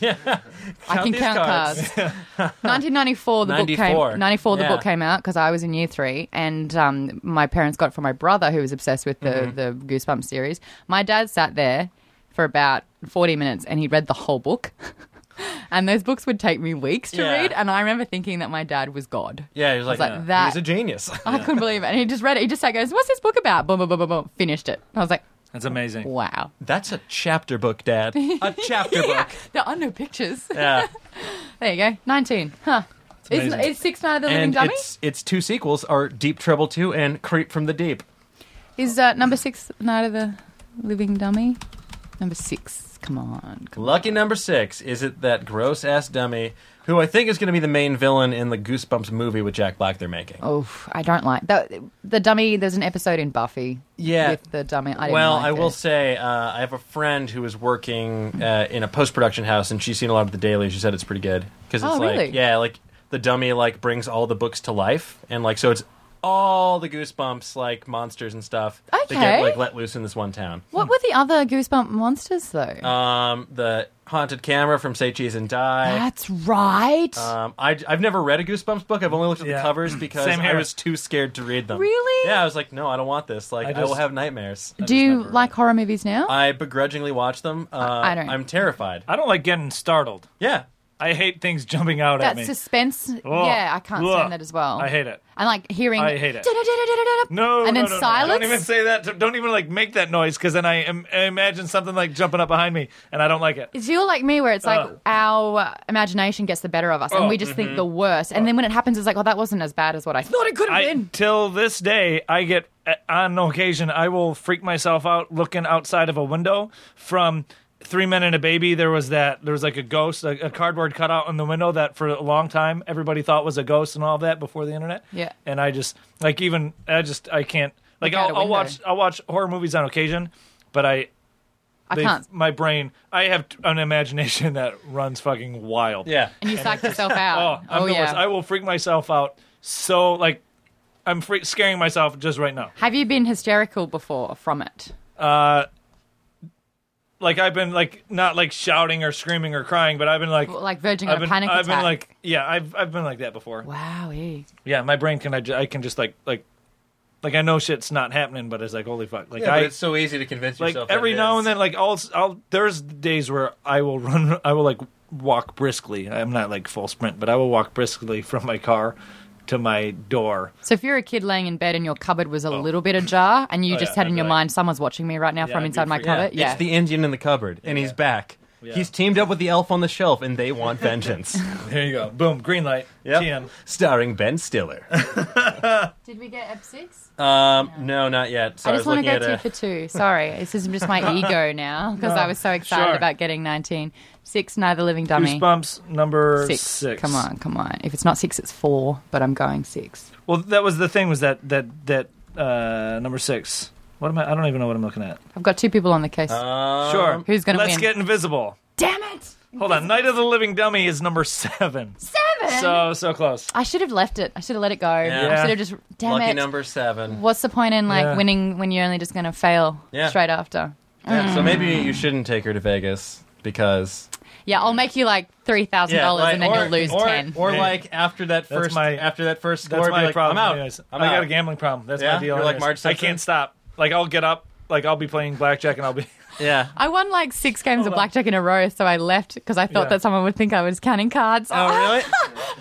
I can these count cards. 1994, the 94. the book came out because I was in year 3, and my parents got it from my brother, who was obsessed with the Goosebumps series. My dad sat there for about 40 minutes, and he read the whole book. And those books would take me weeks to read, and I remember thinking that my dad was God. Yeah, he was like, that. he's a genius. I couldn't believe it. And he just read it. He just sat goes, "What's this book about?" Boom, boom, boom, boom, boom. Finished it. I was like, That's amazing. wow. That's a chapter book, Dad. A chapter book. There are no pictures. Yeah. There you go. 19. Huh. Is 6 Night of the Living And Dummy? its 2 sequels are Deep Trouble 2 and Creep from the Deep. Is number 6 Night of the Living Dummy? Number 6. Come on. Lucky number 6. Is it that gross-ass dummy who I think is going to be the main villain in the Goosebumps movie with Jack Black they're making? Oh, I don't like that. The dummy, there's an episode in Buffy with the dummy. I will say, I have a friend who is working in a post-production house, and she's seen a lot of The Daily, and she said it's pretty good. Because it's really? like the dummy like brings all the books to life, and like so it's all the Goosebumps like monsters and stuff that get like let loose in this one town. What were the other Goosebump monsters though? The haunted camera from Say Cheese and Die. That's right. I've never read a Goosebumps book. I've only looked at the covers because I was too scared to read them. Really? Yeah, I was like, no, I don't want this. Like, I will have nightmares. Do you like horror movies now? I begrudgingly watch them. I don't. I'm terrified. I don't like getting startled. Yeah. I hate things jumping out at That me. suspense. Yeah, I can't stand that as well. I hate it. I like hearing. I hate it. No, and then silence. Don't even say that. Don't even like make that noise because then I imagine something like jumping up behind me, and I don't like it. Is you like me where it's like our imagination gets the better of us, and we just think the worst, and then when it happens, it's like, oh, that wasn't as bad as what I thought it could have been. Till this day, I get on occasion I will freak myself out looking outside of a window from 3 Men and a Baby. There was like a ghost, a cardboard cutout in the window that for a long time everybody thought was a ghost and all that before the internet. Yeah. And I just I can't like I'll watch horror movies on occasion, but I can't. My brain, I have an imagination that runs fucking wild. Yeah. And you psych yourself out. I'm the worst. I will freak myself out. So like I'm scaring myself just right now. Have you been hysterical before from it? Like I've been like not like shouting or screaming or crying, but I've been like verging on a panic attack. I've been like I've been like that before. Wow. Yeah, my brain can I can just like I know shit's not happening, but it's like holy fuck. Like but it's so easy to convince yourself. Like every now and then, like I'll there's days where I will like walk briskly. I'm not like full sprint, but I will walk briskly from my car to my door. So if you're a kid laying in bed and your cupboard was a little bit ajar and you just had in your mind, someo's watching me right now from inside my cupboard. Yeah. It's the Indian in the cupboard, and he's back. Yeah. He's teamed up with the elf on the shelf, and they want vengeance. There you go. Boom. Green light. Yep. TM. Starring Ben Stiller. Did we get Ep6? No, not yet. So I just want to go 2 for 2. Sorry. This is just my ego now because I was so excited about getting 19. 6, Night of the Living Dummy. Goosebumps, number 6. Come on. If it's not 6, it's 4, but I'm going 6. Well, that was the thing was that number 6. What am I don't even know what I'm looking at. I've got 2 people on the case. Sure. Who's going to win? Let's get invisible. Damn it! Hold on. Night of the Living Dummy is number 7. 7? So close. I should have left it. I should have let it go. Yeah. I should have just... Damn Lucky it. number 7. What's the point in winning when you're only just going to fail straight after? Yeah, so maybe you shouldn't take her to Vegas because... Yeah, I'll make you like $3,000 and then you'll lose 10. Or like after that first score, that's my like, problem. I'm out. Anyways, I got a gambling problem. That's my deal. You're like Marge I Simpson? can't stop. Like I'll get up. Like I'll be playing blackjack and I'll be. Yeah. I won like 6 games of blackjack in a row, so I left because I thought that someone would think I was counting cards. Oh, really? I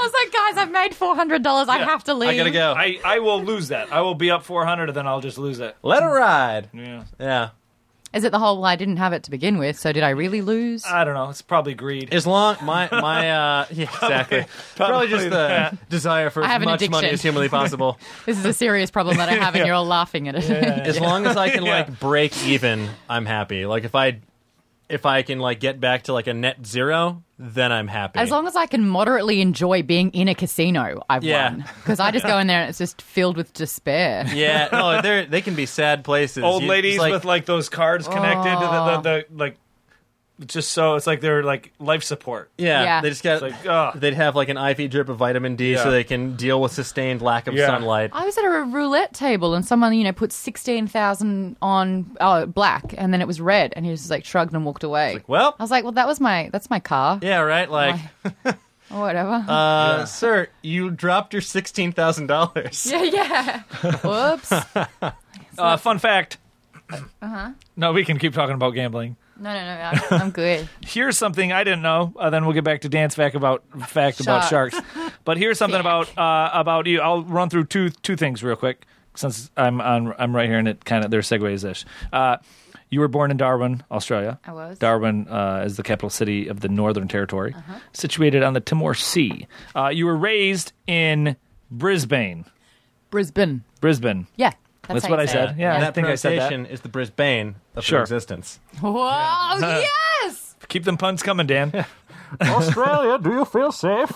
was like, guys, I've made $400. I have to leave. I gotta go. I will lose that. I will be up 400, and then I'll just lose it. Let it ride. Yeah. Is it the whole, well, I didn't have it to begin with, so did I really lose? I don't know. It's probably greed. As long yeah, exactly. Probably just the desire for as much money as humanly possible. This is a serious problem that I have, and you're all laughing at it. As long as I can like break even, I'm happy. Like if I can like get back to like a net zero, then I'm happy. As long as I can moderately enjoy being in a casino, I've won. Because I just go in there and it's just filled with despair. Yeah, no, they can be sad places. Old ladies with like those cards connected to the like. Just so it's like they're like life support. Yeah. They just got. They'd have like an IV drip of vitamin D so they can deal with sustained lack of sunlight. I was at a roulette table and someone put 16,000 on black and then it was red and he just like shrugged and walked away. Like, well, I was like, well, that's my car. Yeah, right. Like, or whatever. Sir, you dropped your $16,000. Yeah. Whoops. Fun fact. No, we can keep talking about gambling. No, I'm good. Here's something I didn't know. Then we'll get back to Dan's fact about sharks. But here's something about you. I'll run through two things real quick since I'm right here, and it kind of their segue is this. You were born in Darwin, Australia. I was. Darwin is the capital city of the Northern Territory, situated on the Timor Sea. You were raised in Brisbane. Brisbane. Yeah. That's what I said. Yeah, and I think I said that. is the Brisbane of their existence. Whoa, yes! Keep them puns coming, Dan. Australia, do you feel safe?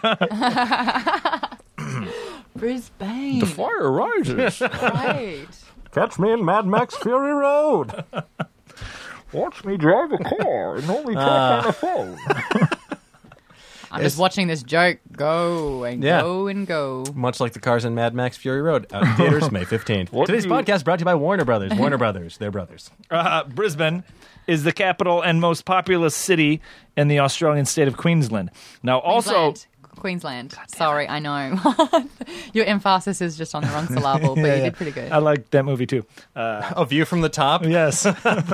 Brisbane. The fire rises. Right. Catch me in Mad Max Fury Road. Watch me drive a car and only talk on a phone. I'm just watching this joke go and go and go. Much like the cars in Mad Max Fury Road. Out in theaters May 15th. Today's podcast brought to you by Warner Brothers. Warner Brothers. They're brothers. Brisbane is the capital and most populous city in the Australian state of Queensland. Now, Queensland. Sorry, I know. Your emphasis is just on the wrong syllable, but you did pretty good. I like that movie, too. A View from the Top? Yes.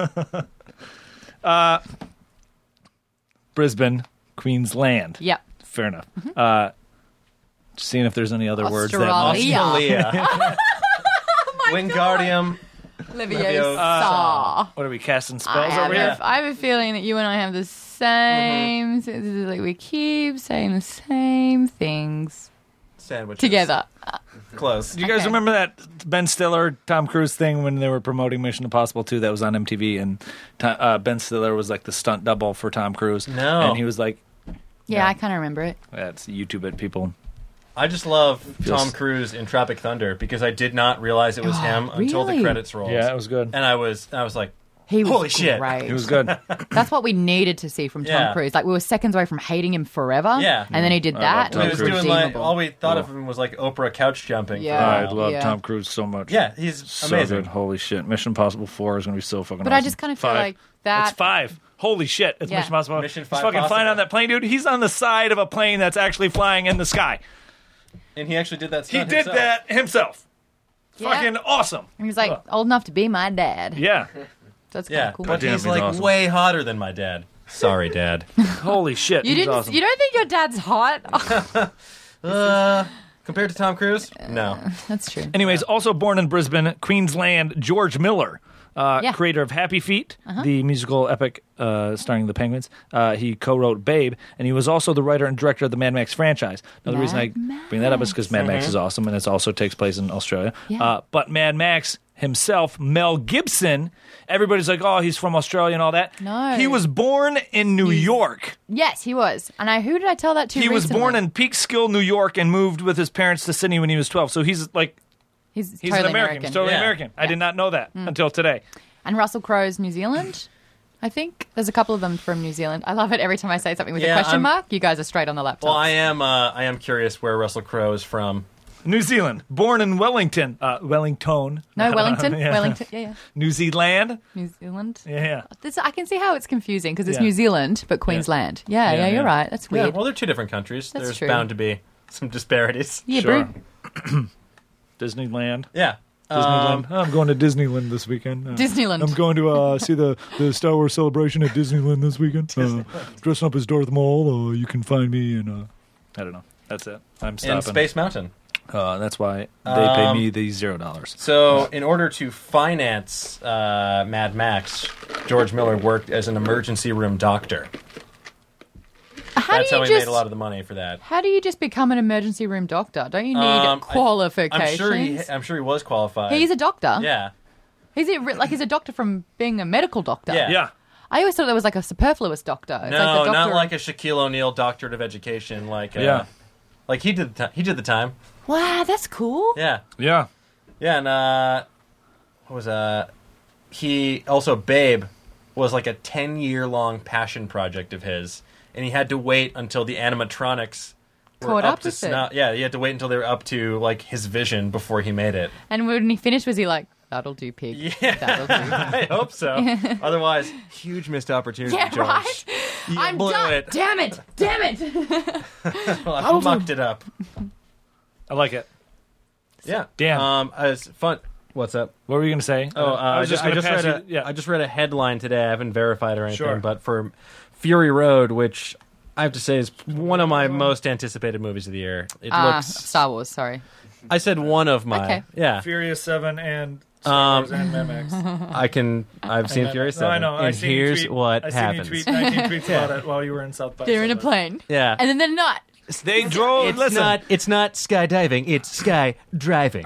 Brisbane. Queensland. Yep. Fair enough. Just seeing if there's any other words that Australia. Wingardium. Leviosa. What are we casting spells over here? I have a feeling that you and I have the same. Like we keep saying the same things. Sandwiches. Together. Close. Do you guys remember that Ben Stiller, Tom Cruise thing when they were promoting Mission Impossible 2 that was on MTV and Ben Stiller was like the stunt double for Tom Cruise? No. And he was like... Yeah, I kind of remember it. That's YouTube it, people. I just love Tom Cruise in Tropic Thunder because I did not realize it was him until the credits rolled. Yeah, it was good. And I was like, He was holy shit. great. He was good. That's what we needed to see from Tom Cruise. Like, we were seconds away from hating him forever. Yeah. And then he did that. Tom He was Cruise. doing like, all we thought of him was like Oprah couch jumping. Yeah. I love Tom Cruise so much. Yeah, he's so amazing. good. Holy shit. Mission Impossible 4 is going to be so fucking But awesome. I just kind of feel 5. like that. It's 5. Holy shit. It's Mission Impossible. Mission He's 5 fucking flying possible. on that plane, dude. He's on the side of a plane that's actually flying in the sky. And he actually did that He stunt did that himself. Yeah. Fucking awesome. And he's like old enough to be my dad. Yeah. That's kind Yeah, of cool. but Damn, he's he's like awesome. way hotter than my dad. Sorry, Dad. Holy shit. You he's didn't. awesome. You don't think your dad's hot? Compared to Tom Cruise? No. That's true. Anyways, also born in Brisbane, Queensland, George Miller, creator of Happy Feet, the musical epic starring the Penguins. He co-wrote Babe, and he was also the writer and director of the Mad Max franchise. Now, the reason I bring that up is because Mad Max is awesome, and it also takes place in Australia. Yeah. But Mad Max himself, Mel Gibson, everybody's like, oh, he's from Australia and all that. No. He was born in New York. Yes, he was. And who did I tell that to He was recently? born in Peekskill, New York, and moved with his parents to Sydney when he was 12. So he's like... He's He's totally an American. He's totally American. I did not know that until today. And Russell Crowe's New Zealand, I think. There's a couple of them from New Zealand. I love it every time I say something with a question mark. You guys are straight on the laptop. Well, I am curious where Russell Crowe is from. New Zealand. Born in Wellington. Wellington. No, Wellington. Yeah. Wellington. Yeah. New Zealand. New Zealand. Yeah. I can see how it's confusing because it's Yeah. New Zealand, but Queensland. Yeah, you're right. That's Yeah, weird. well, they're two different countries. That's There's true. bound to be some disparities. Yeah, Sure. bro. Disneyland. Yeah. Disneyland. I'm going to Disneyland this weekend. Disneyland. I'm going to see the Star Wars celebration at Disneyland this weekend. Dressing up as Darth Maul. You can find me in... I don't know. That's it. I'm stopping. In Space Mountain. That's why they pay me the $0. So, in order to finance Mad Max, George Miller worked as an emergency room doctor. That's how he made a lot of the money for that. How do you just become an emergency room doctor? Don't you need qualifications? I'm sure he was qualified. He's a doctor. Yeah. He's a doctor from being a medical doctor. Yeah. I always thought that was like a superfluous doctor. It's No, like the doctor... not like a Shaquille O'Neal doctorate of education. Like he did the time. Wow, that's cool. Yeah. Yeah. Yeah, and what was he also Babe was like a 10-year-long passion project of his, and he had to wait until the animatronics were caught up to snuff. Yeah, he had to wait until they were up to like his vision before he made it. And when he finished, was he like, "That'll do, pig. Yeah, that'll do." I hope so. Otherwise, huge missed opportunity, Yeah, George. right. You I'm blew done. it. Damn it! Well, I mucked it up. I like it. Yeah. Damn. It's fun. What's up? What were you going to say? I just read a headline today. I haven't verified or anything, but for Fury Road, which I have to say is one of my most anticipated movies of the year. It looks Star Wars. Sorry, I said one of my. Okay. Yeah. Furious 7 and Star Wars and Mad Max. I've seen Furious 7. I know. And here's what I happens. seen you tweet 19 tweets about it while you were in South by they're in a Southwest. plane. Yeah. And then they're not. They drove. It's not skydiving. It's sky driving.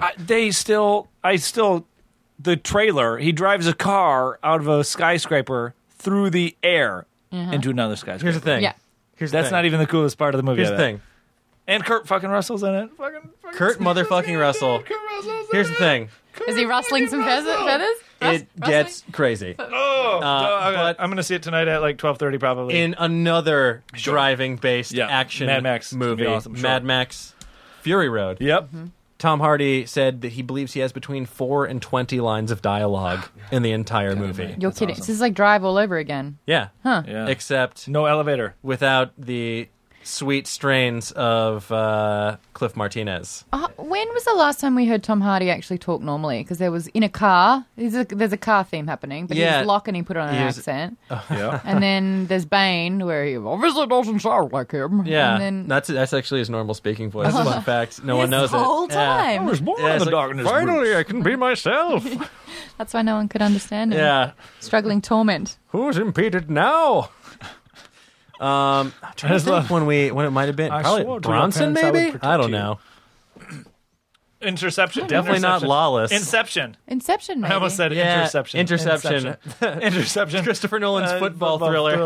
The trailer, he drives a car out of a skyscraper through the air into another skyscraper. Here's the thing. Yeah. That's not even the coolest part of the movie. Here's the thing. And Kurt fucking Russell's in it. Kurt motherfucking Russell. Here's the thing. Is he rustling some feathers? It gets crazy. But But I'm going to see it tonight at like 12:30 probably. in another driving-based action Mad Max. It's gonna be movie, awesome, sure. Mad Max Fury Road. Yep. Tom Hardy said that he believes he has between 4 and 20 lines of dialogue in the entire movie. You're kidding. This is like Drive all over again. Yeah. Huh. Yeah. Except No elevator. without the sweet strains of Cliff Martinez. When was the last time we heard Tom Hardy actually talk normally? Because there was in a car. There's a car theme happening, but he was Locke and he put on an accent. Yeah. And then there's Bane, where he obviously doesn't sound like him. Yeah, And then that's actually his normal speaking voice. Fun fact, no one knows the whole it. time. Yeah, it's like, finally, I can be myself. That's why no one could understand him. Yeah, Struggling torment. who's impeded now? I'm trying to think when it might have been I probably swore to your Bronson, parents I would maybe. protect I don't you. know. Interception. Definitely not Lawless. Inception. Inception, maybe. I almost said Yeah, Interception. Interception. Interception. Christopher Nolan's football thriller.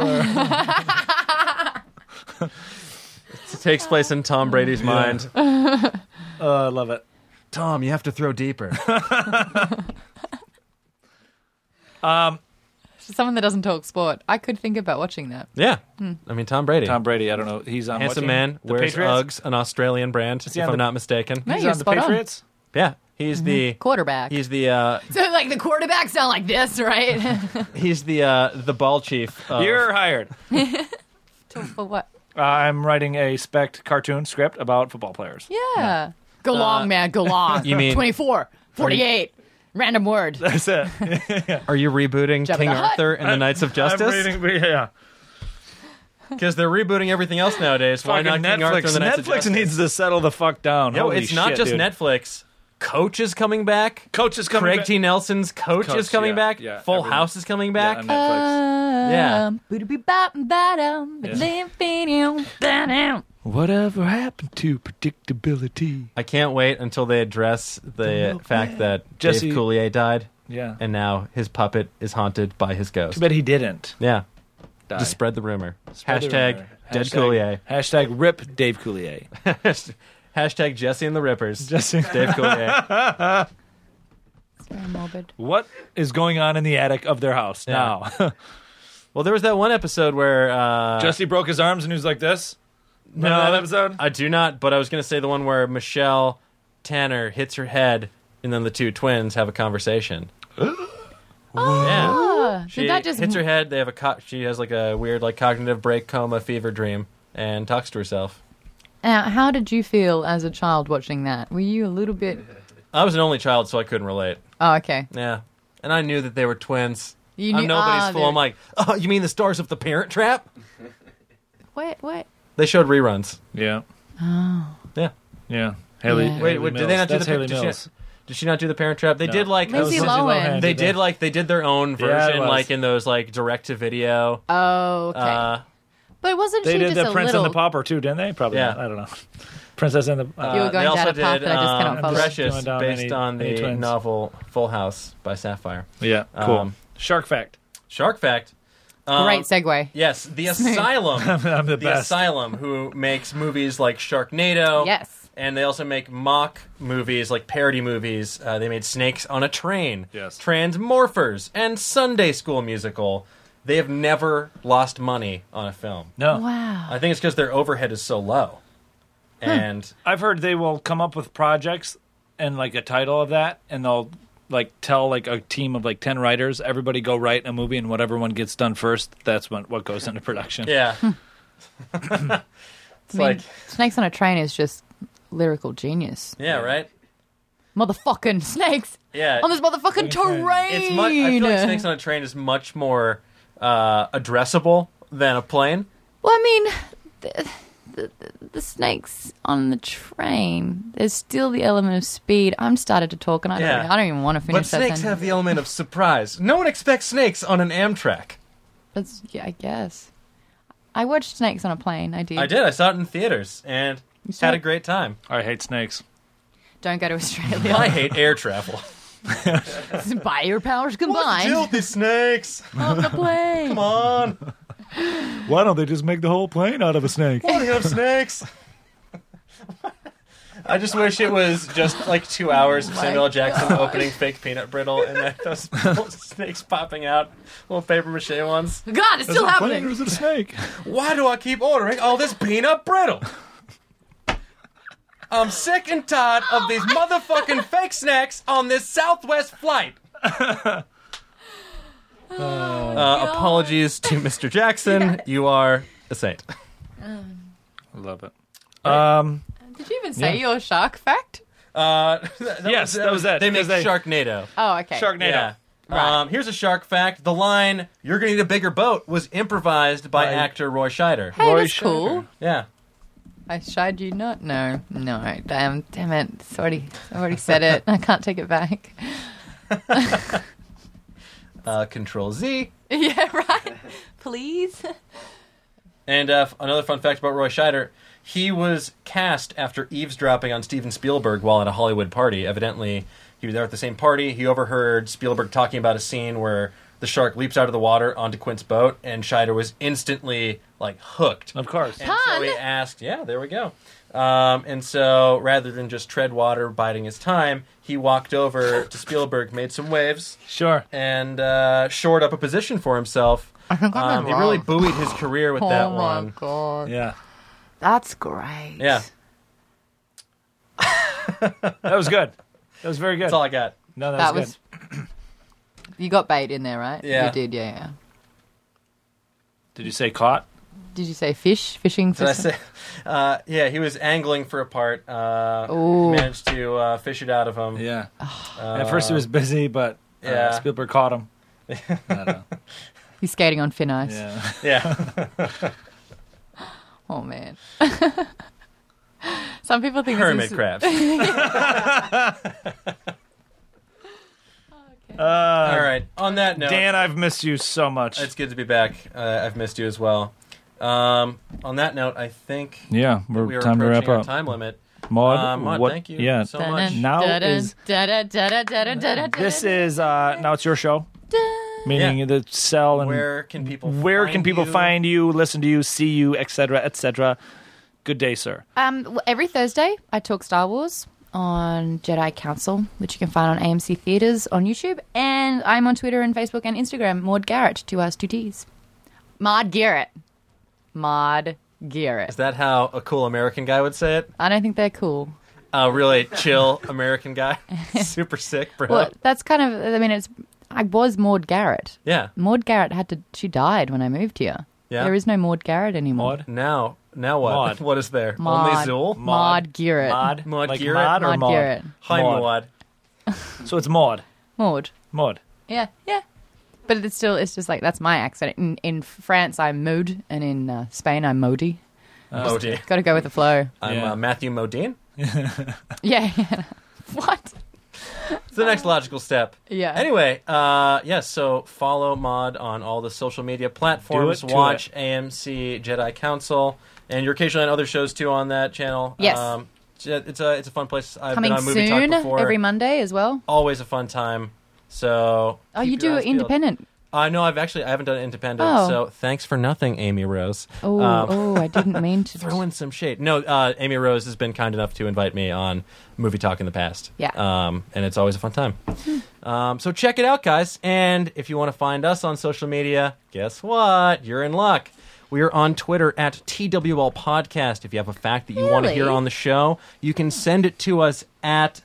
It takes place in Tom Brady's mind. I love it. Tom, you have to throw deeper. Someone that doesn't talk sport. I could think about watching that. Yeah, I mean Tom Brady. Tom Brady. I don't know. He's on Handsome what team? man, The wears Patriots? Uggs, an Australian brand, he if on I'm the- not mistaken. No, He's you're on the spot on. Patriots. Yeah, he's the Quarterback. He's the So like the quarterbacks sound like this, right? he's the ball chief. Of, You're hired. For what? I'm writing a spec cartoon script about football players. Yeah. Go long, man. Go long. You mean- 24, 48. Random word. That's it. Are you rebooting Jabba King the Hutt. Arthur and the Knights of I'm Justice? reading, yeah. Because they're rebooting everything else nowadays. Why not Fucking King Arthur and the Knights of Netflix Justice? needs to settle the fuck down. Yo, Holy it's not shit, just dude. Netflix. Coach is coming back. Coach is coming Craig back. T. Nelson's Coach is coming yeah, back. yeah, Full everyone- House is coming back. on Netflix. Yeah. Whatever happened to predictability? I can't wait until they address the fact that Jesse- Dave Coulier died, Yeah. and now his puppet is haunted by his ghost. Too bad he didn't Yeah. die. Just spread the rumor. Spread the Hashtag rumor. Dead Hashtag- Coulier. Hashtag rip Dave Coulier. Hashtag Jesse and the Rippers. Jesse. Dave Coulier. It's very morbid. What is going on in the attic of their house Yeah. now? Well, there was that one episode where Jesse broke his arms and he was like this. Remember that episode? I do not, but I was going to say the one where Michelle Tanner hits her head, and then the two twins have a conversation. Yeah, she Did that just hits her head. They have she has like a weird like cognitive break, coma, fever dream, and talks to herself. How did you feel as a child watching that? Were you a little bit... I was an only child, so I couldn't relate. Oh, okay. Yeah, and I knew that they were twins. You I'm knew- nobody's fool. they're- I'm like, oh, you mean the stars of The Parent Trap? What? They showed reruns. Yeah. Oh. Yeah. Yeah. Haley. Yeah. Wait, Haley did they not do Mills. That's the Haley did Mills. did she not do the Parent Trap? They No. did like Lindsay Lindsay Lohan. they did did their own Yeah, it version, was. like in those like direct to video. Oh, okay. But wasn't They she did just the a Prince little... and the Pauper too, didn't they? Probably Yeah. not. I don't know. Princess and the... You were going they also down a path did that I just cannot follow. Precious, Going down based any- on any the twins. novel Full House by Sapphire. Yeah, cool. Shark Fact. Shark Fact. Great segue. Yes, the Asylum. I'm the The best. Asylum, who makes movies like Sharknado. Yes. And they also make mock movies, like parody movies. They made Snakes on a Train, Yes. Transmorphers, and Sunday School Musical. They have never lost money on a film. No. Wow. I think it's because their overhead is so low. And I've heard they will come up with projects and like a title of that, and they'll like tell like a team of like 10 writers, everybody go write a movie, and whatever one gets done first, that's what goes into production. yeah. It's like, Snakes on a Train is just lyrical genius. yeah, right? Motherfucking snakes Yeah. on this motherfucking terrain. It's much, I feel like Snakes on a Train is much more addressable than a plane. Well, I mean, the snakes on the train. There's still the element of speed. I'm started to talk, and I don't even want to finish But that snakes sentence. have the element of surprise. No one expects snakes on an Amtrak. Yeah, I guess. I watched Snakes on a Plane. I did. I did. I saw it in theaters and saw had a it? great time. I hate snakes. Don't go to Australia. I hate air travel. Buy your powers What's the combined deal with these snakes? on the plane. Come on. Why don't they just make the whole plane out of a snake? Why do you have snakes? I just wish it was just like 2 hours of Samuel L. Jackson opening fake peanut brittle and then those little snakes popping out, little paper mache ones. God, it's still Is it a plane or happening. is it a snake? Why do I keep ordering all this peanut brittle? I'm sick and tired of these motherfucking fake snacks on this Southwest flight. Apologies to Mr. Jackson. You are a saint. I love it. Did you even say your shark fact? Yes, that was it. They make Because they- Sharknado. Oh, okay. Sharknado. Yeah. Right. Here's a shark fact. The line, "You're going to need a bigger boat," was improvised by actor Roy Scheider. Hey, Roy that's cool. Yeah. I shied you not? No. Damn it. It's already said it. I can't take it back. Control Z. Yeah, right. Please. And another fun fact about Roy Scheider, he was cast after eavesdropping on Steven Spielberg while at a Hollywood party. Evidently, he was there at the same party. He overheard Spielberg talking about a scene where the shark leaps out of the water onto Quint's boat, and Scheider was instantly, like, hooked. Of course. And so he asked, yeah, there we go. And so rather than just tread water, biding his time, he walked over to Spielberg, made some waves, Sure. and shored up a position for himself. I think I'm He really buoyed his career with that Oh one. my god. Yeah. That's great. Yeah, That was good. That was very good. that's all I got. No, That was was. You got bait in there, right? Yeah. You did, yeah. Did you say caught? Did you say fish? Fishing for Did I some- say? Yeah, he was angling for a part. Ooh. Managed to fish it out of him. Yeah. At first he was busy, but yeah. Spielberg caught him. I don't know. He's skating on thin ice. Yeah. Yeah, Oh, man. Some people think hermit this is... crabs. Uh, All right. On that note, Dan, I've missed you so much. it's good to be back. I've missed you as well. On that note, I think Yeah, we we're are time to wrap approaching our up. time limit. Maud, Maud, what? thank you Yeah. so much. Now is this is now it's your show, meaning Yeah. the cell and Where can people? you? find you, listen to you, see you, etc., etc. Good day, sir. Every Thursday, I talk Star Wars on Jedi Council, which you can find on AMC Theaters on YouTube, and I'm on Twitter and Facebook and Instagram, Maud Garrett, 2 R's, 2 T's. Maud Garrett. Maud Garrett. Is that how a cool American guy would say it? I don't think they're cool. A really chill American guy, super sick, bro. Well, that's kind of, I mean, I was Maud Garrett. Yeah. Maud Garrett she died when I moved here. Yeah. There is no Maud Garrett anymore. Maud? Now what? Maud. What is there? Maud. Only Zool? Maud Garrett. Maud like Garrett? Maud or Maud Maud? Garrett. Hi, Maud. Maud. So it's Maud. Maud. Maud. Yeah. But it's just like, that's my accent. In France, I'm Maud, and in Spain, I'm Modi. Modine. Got to go with the flow. I'm Matthew Modine. Yeah. What? It's the next logical step. Yeah. Anyway, so follow Mod on all the social media platforms. Watch AMC Jedi Council, and you're occasionally on other shows too on that channel. Yes. It's a fun place. I've Coming been on Movie soon, Talk before. every Monday as well. Always a fun time. So. Oh, you do independent. No, I haven't done independent. Oh. So thanks for nothing, Amy Rose. I didn't mean to throw in some shade. No, Amy Rose has been kind enough to invite me on Movie Talk in the past. Yeah. And it's always a fun time. So check it out, guys. And if you want to find us on social media, guess what? You're in luck. We are on Twitter at TWL Podcast. If you have a fact that you want to hear on the show, you can send it to us at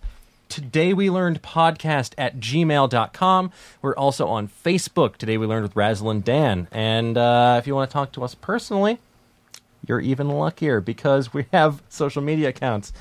todaywelearnedpodcast@gmail.com. We're also on Facebook, Today We Learned with Razzle and Dan. And if you want to talk to us personally, you're even luckier because we have social media accounts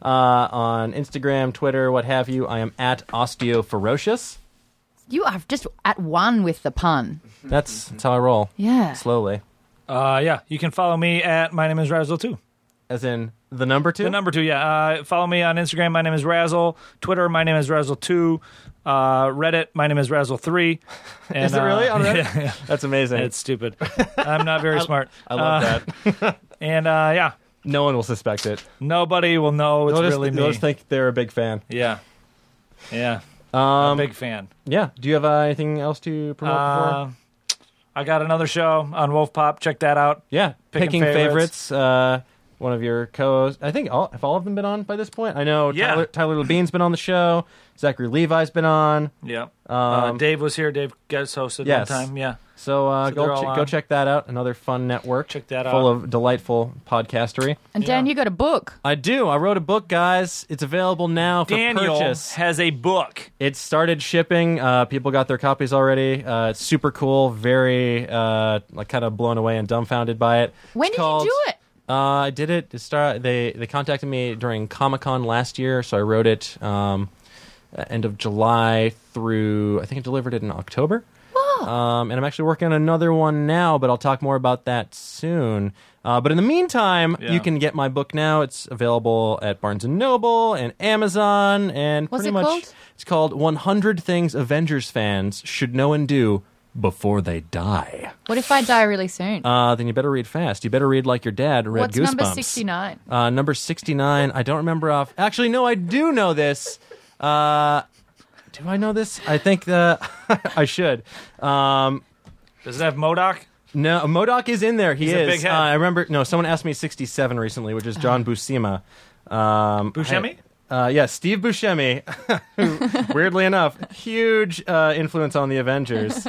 on Instagram, Twitter, what have you. I am at OsteoFerocious. You are just at one with the pun. That's how I roll. Yeah. Slowly. You can follow me at My Name is Razzle 2. As in the number 2? The number 2, yeah. Follow me on Instagram, My Name is Razzle. Twitter, My Name is Razzle 2. Reddit, My Name is Razzle 3. And, is it really on Reddit? Yeah. That's amazing. It's stupid. I'm not very smart. I love that. And, no one will suspect it. Nobody will know it's really me. They'll just think they're a big fan. Yeah. Yeah. I'm a big fan. Yeah. Do you have anything else to promote before? I got another show on Wolf Pop. Check that out. Yeah. Picking favorites. One of your co-hosts. I think have all of them been on by this point? I know Tyler Levine's been on the show. Zachary Levi's been on. Yeah. Dave was here. Dave guest hosted one time. Yeah. So, go check that out. Another fun network. Check that out. Full of delightful podcastery. And Dan, you got a book. I do. I wrote a book, guys. It's available now for Daniel purchase. has a book. It started shipping. People got their copies already. It's super cool. Very kind of blown away and dumbfounded by it. When did you do it? I did it. They contacted me during Comic-Con last year, so I wrote it end of July through, I think I delivered it in October. And I'm actually working on another one now, but I'll talk more about that soon. But in the meantime, you can get my book now. It's available at Barnes & Noble and Amazon. And What's pretty it much called? It's called 100 Things Avengers Fans Should Know and Do Before They Die. What if I die really soon? Then you better read fast. You better read like your dad read What's Goosebumps. number 69? Number 69, I don't remember off. Actually, no, I do know this. Do I know this? I think I should. Does it have MODOK? No, MODOK is in there. He's a big head. I remember. No, someone asked me 67 recently, which is John Buscema. Buscemi? Steve Buscemi. Who, weirdly enough, huge influence on the Avengers.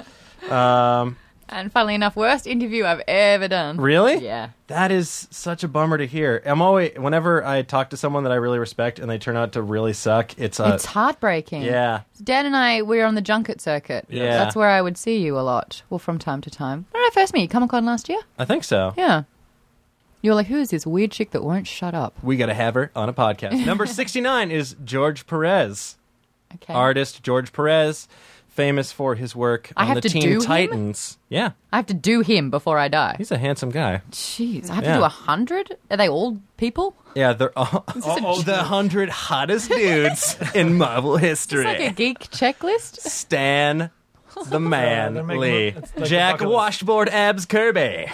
And funnily enough, worst interview I've ever done. Really? Yeah. That is such a bummer to hear. Whenever I talk to someone that I really respect and they turn out to really suck, it's heartbreaking. Yeah. Dan and I, we were on the junket circuit. Yeah. That's where I would see you a lot. Well, from time to time. Where did I first meet you? Comic-Con last year? I think so. Yeah. You were like, who is this weird chick that won't shut up? We got to have her on a podcast. Number 69 is George Perez. Okay. Artist George Perez, famous for his work on the Teen Titans. Yeah. I have to do him before I die. He's a handsome guy. Jeez. I have to do 100? Are they old people? Yeah, they're all the 100 hottest dudes in Marvel history. It's like a geek checklist. Stan the Man Lee. like Jack Washboard Abs Kirby.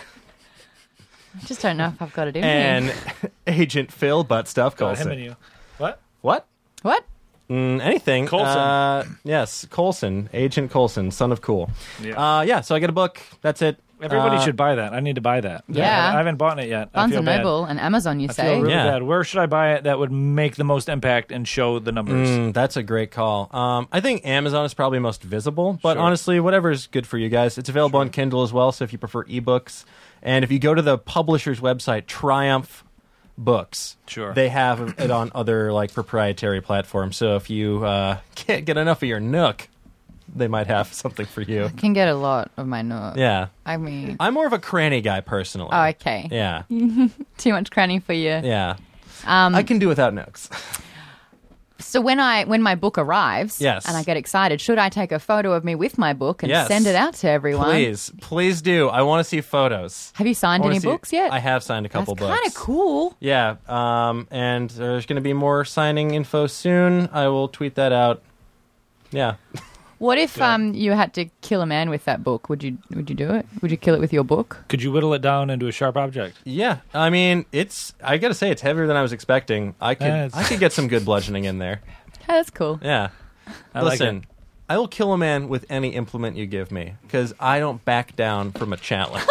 I just don't know if I've got it in and me. Agent Phil Buttstuff Him and Coulson. you. What? What? What? Anything. Coulson. Yes, Coulson. Agent Coulson, son of Cool. Yeah. So I get a book. That's it. Everybody should buy that. I need to buy that. Yeah. I haven't bought it yet. Barnes I feel & Noble and Amazon, you I say? feel really Yeah. bad. Where should I buy it that would make the most impact and show the numbers? That's a great call. I think Amazon is probably most visible, but Sure. honestly, whatever's good for you guys. It's available on Kindle as well, so if you prefer ebooks. And if you go to the publisher's website, Triumph Books, Sure. they have it on other proprietary platforms. So if you can't get enough of your Nook, they might have something for you. I can get a lot of my notes. Yeah. I mean... I'm more of a cranny guy, personally. Oh, okay. Yeah. Too much cranny for you. Yeah. I can do without Nooks. So when my book arrives, yes. and I get excited, should I take a photo of me with my book and send it out to everyone? Please do. I want to see photos. Have you signed any books yet? I have signed a couple books. That's kind of cool. Yeah, and there's going to be more signing info soon. I will tweet that out. Yeah. What if you had to kill a man with that book? Would you do it? Would you kill it with your book? Could you whittle it down into a sharp object? Yeah, I mean, I got to say, it's heavier than I was expecting. I could get some good bludgeoning in there. That's cool. Yeah. Listen, I will kill a man with any implement you give me because I don't back down from a challenge.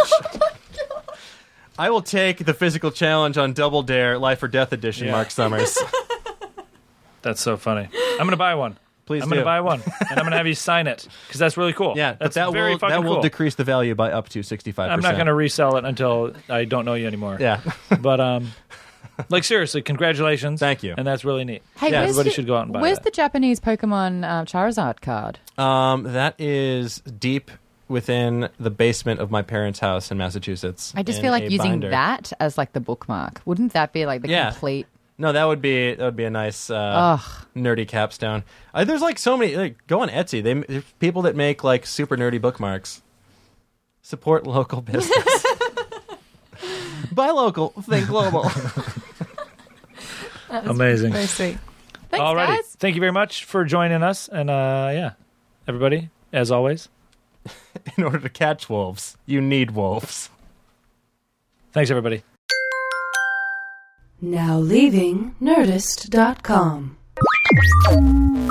I will take the physical challenge on Double Dare Life or Death Edition, Mark Summers. That's so funny. I'm going to buy one. Please I'm going to buy one, and I'm going to have you sign it, because that's really cool. Yeah, that's that very fucking cool. That will decrease the value by up to 65%. I'm not going to resell it until I don't know you anymore. Yeah. But, seriously, congratulations. Thank you. And that's really neat. Hey, everybody should go out and buy Where's that. the Japanese Pokemon Charizard card? That is deep within the basement of my parents' house in Massachusetts. I just feel like using that as like the bookmark. Wouldn't that be like the complete... No, that would be a nice nerdy capstone. There's like so many. Go on Etsy. There's people that make like super nerdy bookmarks. Support local business. Buy local, think global. Amazing. Very sweet. Thanks, Alrighty. guys. Thank you very much for joining us, and everybody, as always, in order to catch wolves, you need wolves. Thanks, everybody. Now leaving Nerdist.com.